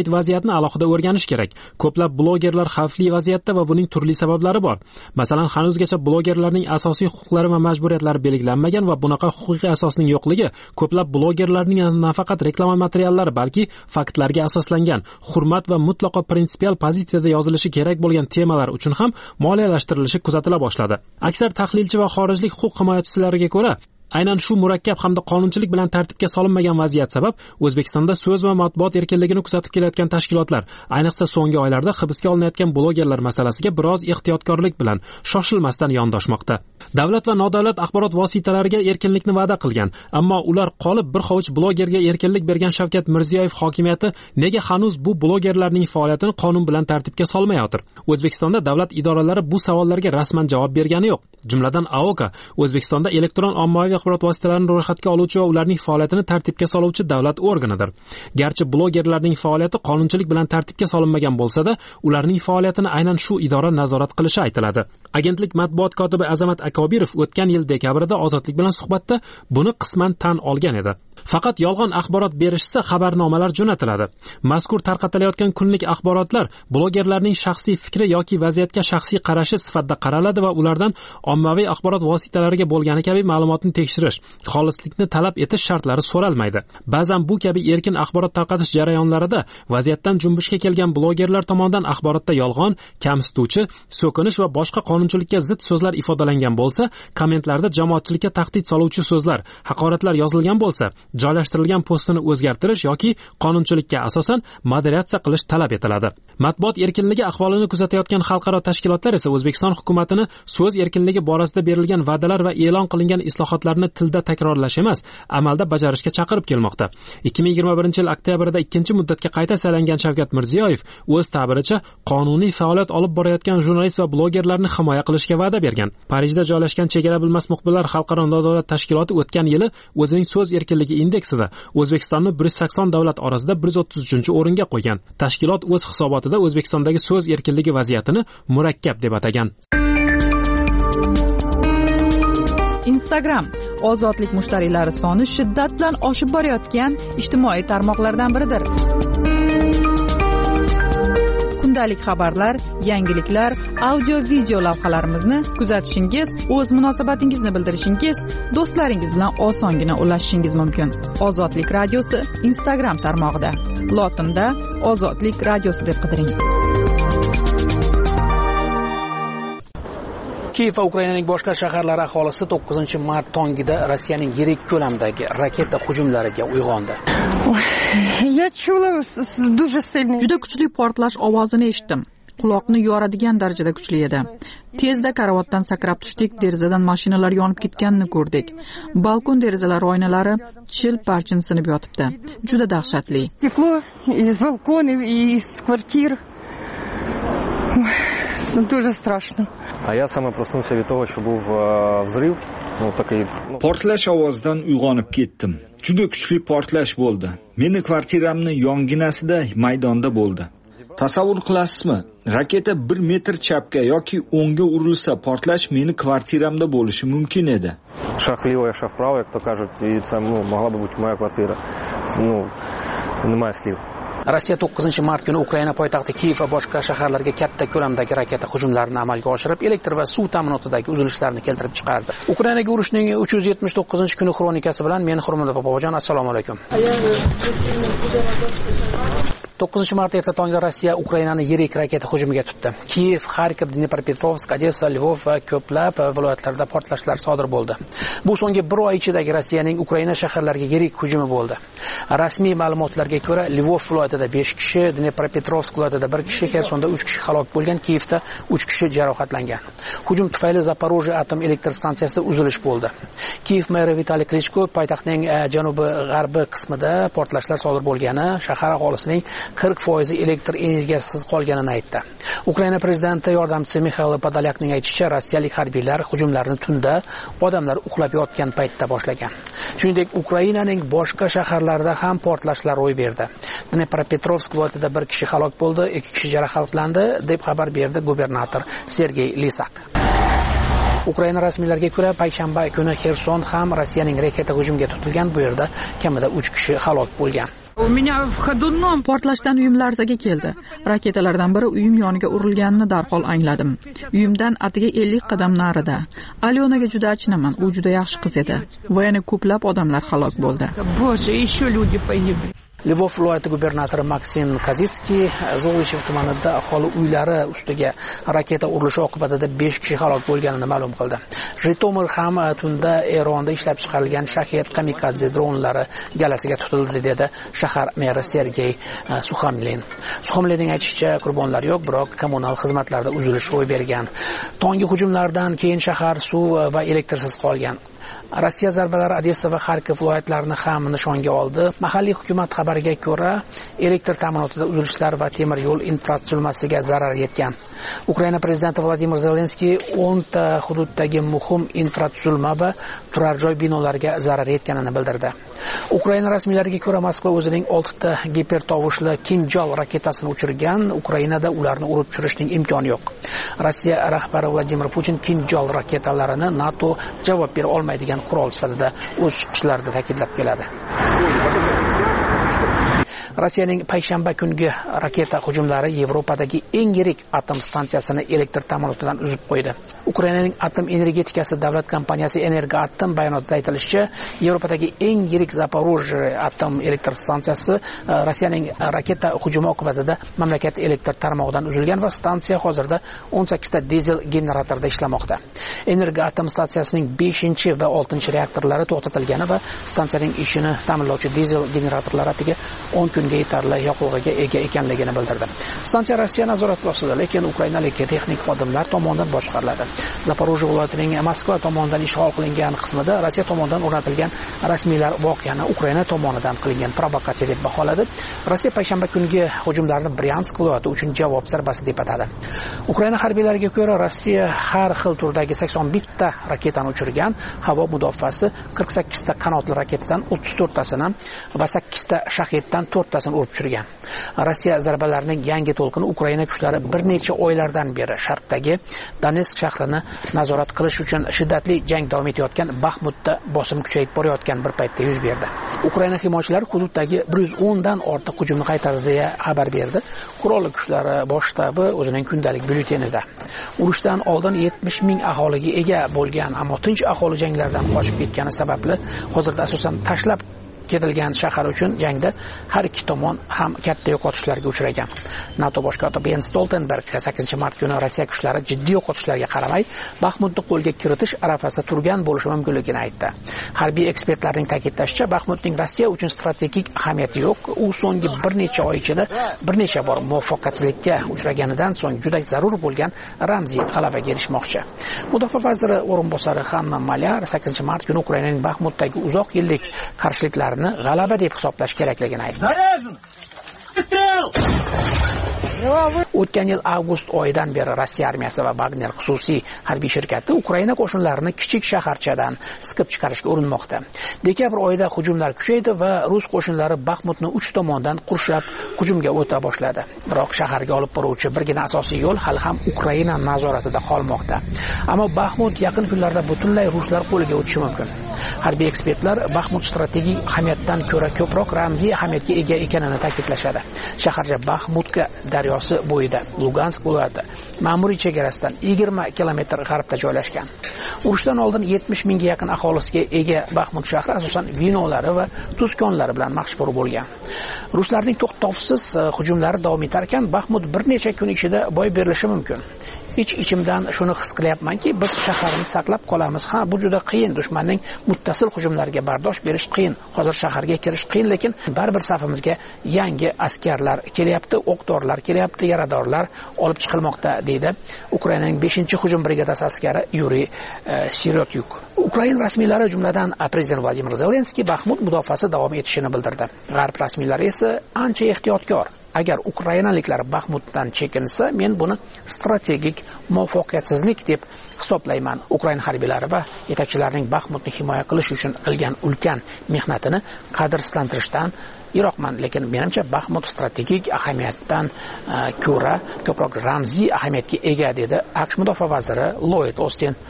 vaziyatni alohida o'rganish kerak. Ko'plab blogerlar xavfli vaziyatda va buning turli sabablari bor. Masalan, hanuzgacha blogerlarning asosiy huquqlari va majburiyatlari belgilanmagan va bunaqa huquqiy asosning yo'qligi ko'plab blogerlarning nafaqat reklama materiallari, balki faktlarga asoslangan, hurmat va mutlaqo prinsipial pozitsiyada yozilishi kerak bo'lgan temalar uchun ham moliyalashtirilishi kuzatila boshladi. Aksar tahlilchi va xorijlik huquq himoyachilariga ko'ra, aynan shu murakkab hamda qonunchilik bilan tartibga solinmagan vaziyat sabab O'zbekistonda so'z va matbuot erkinligini kuzatib kelayotgan tashkilotlar, ayniqsa so'nggi oylarda hibsga olinayotgan blogerlar masalasiga biroz ehtiyotkorlik bilan shoshilmasdan yondoshmoqda. Davlat va nodavlat axborot vositalariga erkinlikni va'da qilgan, ammo ular qolib bir hovuch blogerga erkinlik bergan Shavkat Mirziyoyev hokimiyati nega hanuz bu blogerlarning faoliyatini qonun bilan tartibga solmayotir? O'zbekistonda davlat idoralari bu savollarga rasman javob bergani yo'q. Jumladan AOKA O'zbekistonda elektron ommaviy axborot vositalarini ro'yxatga oluvchi va ularning faoliyatini tartibga soluvchi davlat organidir. Garchi blogerlarning faoliyati qonunchilik bilan tartibga solinmagan bo'lsa-da, ularning faoliyatini aynan shu idora nazorat qilishi aytiladi. Agentlik matbuot kotibi Azamat Akobirov o'tgan yil dekabrda Ozodlik bilan suhbatda buni qisman tan olgan edi. Faqat yolg'on axborot berishsa xabarnomalar jo'natiladi. Mazkur tarqatilayotgan kunlik axborotlar blogerlarning shaxsiy fikri yoki vaziyatga shaxsiy qarashi sifatida qaraladi va ulardan ommaviy axborot vositalariga bo'lgani kabi ma'lumotni tekshirish, xolislikni talab etish shartlari so'ralmaydi. Ba'zan bu kabi erkin axborot tarqatish jarayonlarida vaziyatdan junbushga kelgan blogerlar tomonidan axborotda yolg'on, kamsituvchi, so'kinish va boshqa qonunchilikka zid so'zlar ifodalangan bo'lsa, kommentlarda jamoatchilikka tahdid soluvchi so'zlar, haqoratlar yozilgan bo'lsa, joylashtirilgan postini o'zgartirish yoki qonunchilikka asosan moderatsiya qilish talab etiladi. Matbuot erkinligi ahvolini kuzatayotgan xalqaro tashkilotlar esa O'zbekiston hukumatini so'z erkinligi borasida berilgan va'dalar va e'lon qilingan islohotlarni tilda takrorlash emas, amalda bajarishga chaqirib kelmoqda. 2021-yil oktyabrda 2-muddatga qayta saylangan Shavkat Mirziyoyev o'z ta'biricha qonuniy faoliyat olib borayotgan jurnalist va blogerlarni himoya qilishga va'da bergan. Parijda joylashgan Chegara bilmas muxbirlar xalqaro nodavlat tashkiloti o'tgan yili o'zining so'z erkinligi indeksida O'zbekistonni 180 davlat orasida 133-o'ringa qo'ygan. Tashkilot o'z hisobotida O'zbekistondagi so'z erkinligi vaziyatini murakkab deb atagan. Instagram ozodlik mushtariylari soni shiddat bilan oshib borayotgan ijtimoiy tarmoqlardan biridir. Kundalik xabarlar, yangiliklar, audio-video lavhalarimizni kuzatishingiz, o'z munosabatingizni bildirishingiz, do'stlaringiz bilan osongina ulashishingiz mumkin. Ozodlik radiosi Instagram tarmog'ida. Lotinda Ozodlik radiosi deb qidiring. Kiyev va Ukrainaning boshqa shaharlari aholisi 9-mart tongida Rossiyaning yirik ko'lamdagi raketa hujumlariga uyg'ondi. Juda kuchli portlash ovozini eshitdim. Quloqni yoradigan darajada kuchli edi. Tezda karavotdan sakrab tushdik, derazadan mashinalar yonib ketganini ko'rdik. Balkon derazalari oynalari chil-parchin sinib yotibdi. Juda dahshatli. Из балконов и из квартир. Дуже страшно. А я сам проснулся от того, что был взрыв. Portlash ovozidan uyg'onib ketdim. Juda kuchli portlash bo'ldi. Meni kvartiramni yonginasida maydonda bo'ldi. Tasavvur qilasizmi? Raketa 1 metr chapga yoki o'ngga urilsa, portlash meni kvartiramda bo'lishi mumkin edi. Шаг влево, шаг вправо, как то кажут, и там, могла бы быть моя квартира. Немає слів. Rossiya 9-mart kuni Ukraina poytaxti Kiyev va boshqa shaharlarga katta ko'lamdagi raketa hujumlarini amalga oshirib, elektr va suv ta'minotidagi uzilishlarni keltirib chiqardi. Ukrainaga urushning 379-kuni xronikasi bilan men Xurmoda Popojon, assalomu alaykum. 9-mart erta tongda Rossiya Ukrainani yirik raketa hujumiga tutdi. Kiyev, Xarkov, Dnepropetrovsk, Odessa, Lvov va ko'plab viloyatlarda portlashlar sodir bo'ldi. Bu so'nggi bir oy ichidagi Rossiyaning Ukraina shaharlariga yirik hujumi bo'ldi. Rasmiy ma'lumotlarga ko'ra, Lvov viloyatida 5 kishi, Dnepropetrovsk viloyatida 1 kishi, Xersonda 3 kishi halok bo'lgan, Kiyevda 3 kishi jarohatlangan. Hujum tufayli Zaporojye atom elektr stansiyasida uzilish bo'ldi. Kiyev meri Vitaliy Klichko poytaxtning janubi-g'arbiy qismida portlashlar sodir bo'lgani, shahar aholisining 40% elektr energiyasiz qolganini aytdi. Ukraina prezidenti yordamchisi Mikhail Podolyakning aytishicha, rossiyalik harbiylar hujumlarni tunda odamlar uxlab yotgan paytda boshlagan. Shuningdek, Ukrainaning boshqa shaharlarida ham portlashlar ro'y berdi. Dnepropetrovsk viloyatida 1 kishi halok bo'ldi, 2 kishi jarohatlandi, deb xabar berdi gubernator Sergey Lisak. Ukraina rasmiylariga ko'ra, payshanba kuni Xerson ham Rossiyaning raketa hujumiga tutilgan. Bu yerda kamida 3 kishi halok bo'lgan. Portlashdan uyim larzaga keldi. Raketalardan biri uyim yoniga urilganini darhol angladim. Uyimdan atiga 50 qadam narida. Alyonaga juda achinaman. U juda yaxshi qiz edi. Va yana ko'plab odamlar halok bo'ldi. Lvov viloyati gubernatori Maksim Kazitskiy Zolyshev tumanida aholi uylari ustiga raketa urilishi oqibatida 5 kishi halok bo'lganini ma'lum qildi. Jitomir ham tunda Eronda ishlab chiqarilgan Shahed kamikadze dronlari galasiga tutildi dedi shahar meri Sergey Suxomlin. Suxomlinning aytishicha, qurbonlar yo'q, biroq kommunal xizmatlarda uzilish ro'y bergan. Tonggi hujumlardan keyin shahar suv va elektrsiz qolgan. Rossiya zarbalari Odessa va Xarkov viloyatlarini ham nishonga oldi. Mahalliy hukumat xabariga ko'ra, elektr ta'minotida uzilishlar va temir yo'l infratuzilmasiga zarar yetgan. Ukraina prezidenti Vladimir Zelenskiy 10 ta hududdagi muhim infratuzilma va turar joy binolariga zarar yetganini bildirdi. Ukraina rasmiylariga ko'ra, Moskva o'zining 6 ta gipertovushli Kinjal raketasini uchirgan. Ukrainada ularni urib tushirishning imkoni yo'q. Rossiya rahbari Vladimir Putin Kinjal raketalarini NATO javob bera olmaydigan qurol sifatida o'z chiqishlarida ta'kidlab keladi. Rossiyaning payshanba kungi raketa hujumlari Yevropadagi eng yirik atom stansiyasini elektr ta'minotidan uzib qo'ydi. Ukrainaning atom energetikasi davlat kompaniyasi Energoatom bayonotida aytilishicha, Yevropadagi eng yirik Zaporojye atom elektr stansiyasi Rossiyaning raketa hujumi oqibatida mamlakat elektr tarmog'idan uzilgan va stansiya hozirda 18 ta dizel generatorda ishlamoqda. Energoatom stansiyasining 5 va 6 reaktorlari to'xtatilgani va stansiyaning ishini ta'minlovchi dizel generatorlari atiga 10 kunga yetarli yoqilg'iga ega ekanligini bildirdi. Stansiya Rossiya nazorati ostida, lekin ukrainalik texnik xodimlar tomonidan boshqariladi. Zaporojye viloyatining Moskva tomonidan ishg'ol qilingan qismida Rossiya tomonidan o'rnatilgan rasmiylar voqeani Ukraina tomonidan qilingan provokatsiya deb baholadi. Rossiya payshanba kungi hujumlarni Bryansk viloyati uchun javob zarbasi deb atadi. Ukraina harbiylariga ko'ra, Rossiya har xil turdagi 81 ta raketani uchirgan. Havo mudofaasi 48 ta qanotli raketadan 34 tasini va 8 ta Shaheddan 4 tasini urib tushirgan. Rossiya zarbalarining yangi to'lqini Ukraina kuchlari bir necha oylardan beri sharqdagi Donetsk shahrini nazorat qilish uchun shiddatli jang davom etayotgan Baxmutda bosim kuchayib borayotgan bir paytda yuz berdi. Ukraina himoyachilari hududdagi 110 dan ortiq hujumni qaytardi deya xabar berdi. Qurolli kuchlari bosh shtabi o'zining kundalik byulletenida. Urushdan oldin 70 ming aholiga ega bo'lgan, ammo tinch aholi janglardan qochib ketgani sababli hozirda asosan tashlab ketilgan shahar uchun jangda har ikki tomon ham katta yo'qotishlarga uchragan. NATO bosh kotibi Jens Stoltenberg 8-mart kuni Rossiya kuchlari jiddiy yo'qotishlarga qaramay Baxmutni qo'lga kiritish arafasida turgan bo'lishi mumkinligini aytdi. Harbiy ekspertlarning ta'kidlashicha, Baxmutning Rossiya uchun strategik ahamiyati yo'q. U so'nggi bir necha oy ichida bir necha bor muvaffaqiyatsizlikka uchraganidan so'ng juda zarur bo'lgan ramziy g'alabaga erishmoqchi. Mudofaa vaziri o'rinbosari Hanna Malyar 8-mart kuni Ukrainaning Baxmutdagi uzoq yillik qarshiliklar g'alaba deb hisoblash kerakligini aytdi. O'tgan yil avgust oyidan beri Rossiya armiyasi va Wagner xususiy harbiy shirkati Ukraina qo'shinlarini kichik shaharchadan siqib chiqarishga urinmoqda. Dekabr oyida hujumlar kuchaydi va rus qo'shinlari Baxmutni 3 tomondan qurshab hujumga o'ta boshladi. Biroq shaharga olib boruvchi birgina asosiy yo'l hali ham Ukraina nazoratida qolmoqda. Ammo Baxmut yaqin kunlarda butunlay ruslar qo'liga o'tishi mumkin. Harbiy ekspertlar Baxmut strategik ahamiyatdan ko'ra ko'proq ramziy ahamiyatga ega ekanini ta'kidlashadi. Shaharcha Baxmutka daryosi bo'yida, Lugansk viloyati ma'muriy chegarasidan 20 kilometr g'arbda joylashgan. Urushdan oldin 70 mingga yaqin aholisiga ega Baxmut shahri asosan vinolari va tuzkonlari bilan mashhur bo'lgan. Ruslarning to'xtovsiz hujumlari davom etar ekan, Baxmut bir necha kun ichida boy berilishi mumkin. Ich-ichimdan shuni his qilyapmanki, biz shaharni saqlab qolamiz. Ha, bu juda qiyin, dushmanning muttasil hujumlariga bardosh berish qiyin. Hozir shaharga kirish qiyin, lekin baribir safimizga yangi askarlar kelyapti, o'q-dorilar kelyapti, yaradorlar olib chiqilmoqda, deydi Ukrainaning 5-hujum brigadasi askari Yuriy Sirotyuk. Ukraina rasmiylari, jumladan prezident Vladimir Zelenskiy, Baxmut mudofaasi davom etishini bildirdi. G'arb rasmiylari esa ancha ehtiyotkor. Agar ukrainaliklar Baxmutdan chekinsa, men buni strategik muvaffaqiyatsizlik deb hisoblayman. Ukraina harbiylari va yetakchilarining Baxmutni himoya qilish uchun qilgan ulkan mehnatini qadrsizlantirishdan yiroqman, lekin menimcha Baxmut strategik ahamiyatdan ko'ra ko'proq ramziy ahamiyatga ega, dedi AQSh mudofaa vaziri Lloyd Austin.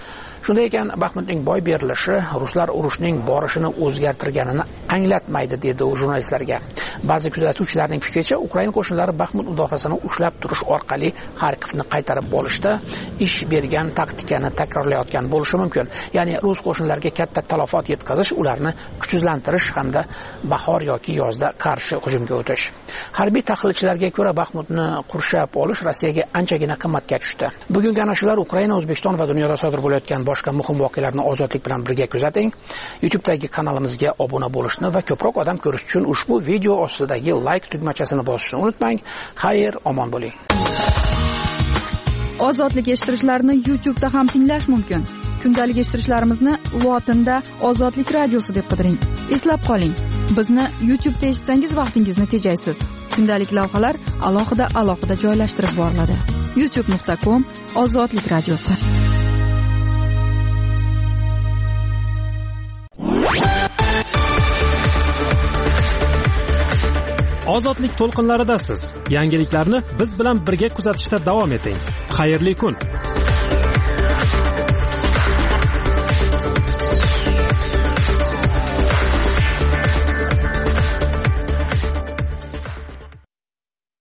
Shunday ekan, Baxmutning boy berilishi ruslar urushning borishini o'zgartirganini anglatmaydi, dedi u jurnalistlarga. Ba'zi kuzatuvchilarning fikricha, Ukraina qo'shinlari Baxmut mudofaasini ushlab turish orqali Xarkovni qaytarib olishda ish bergan taktikani takrorlayotgan bo'lishi mumkin. Ya'ni rus qo'shinlariga katta talafot yetkazish, ularni kuchsizlantirish hamda bahor yoki yozda qarshi hujumga o'tish. Harbiy tahlilchilarga ko'ra, Baxmutni qurshab olish Rossiyaga anchagina qimmatga tushdi. Bugungi ana shular Ukraina, O'zbekiston va dunyoda sodir bo'layotgan boshqa muhim voqealarni ozodlik bilan birga kuzating. YouTube'dagi kanalimizga obuna bo'lishni va ko'proq odam ko'rish uchun ushbu video ostidagi like tugmachasini bosishni unutmang. Xayr, omon bo'ling. Ozodlik eshittirishlarni YouTube'da ham tinglash mumkin. Kundalik eshittirishlarimizni lotinda Ozodlik radiosi deb qidiring. Eslab qoling, bizni YouTube'da eshitsangiz vaqtingizni tejaysiz. Kundalik lavhalar alohida joylashtirib boriladi. youtube.com/Ozodlik radiosi. Ozodlik to'lqinlaridasiz. Yangiliklarni biz bilan birga kuzatishda davom eting. Xayrli kun.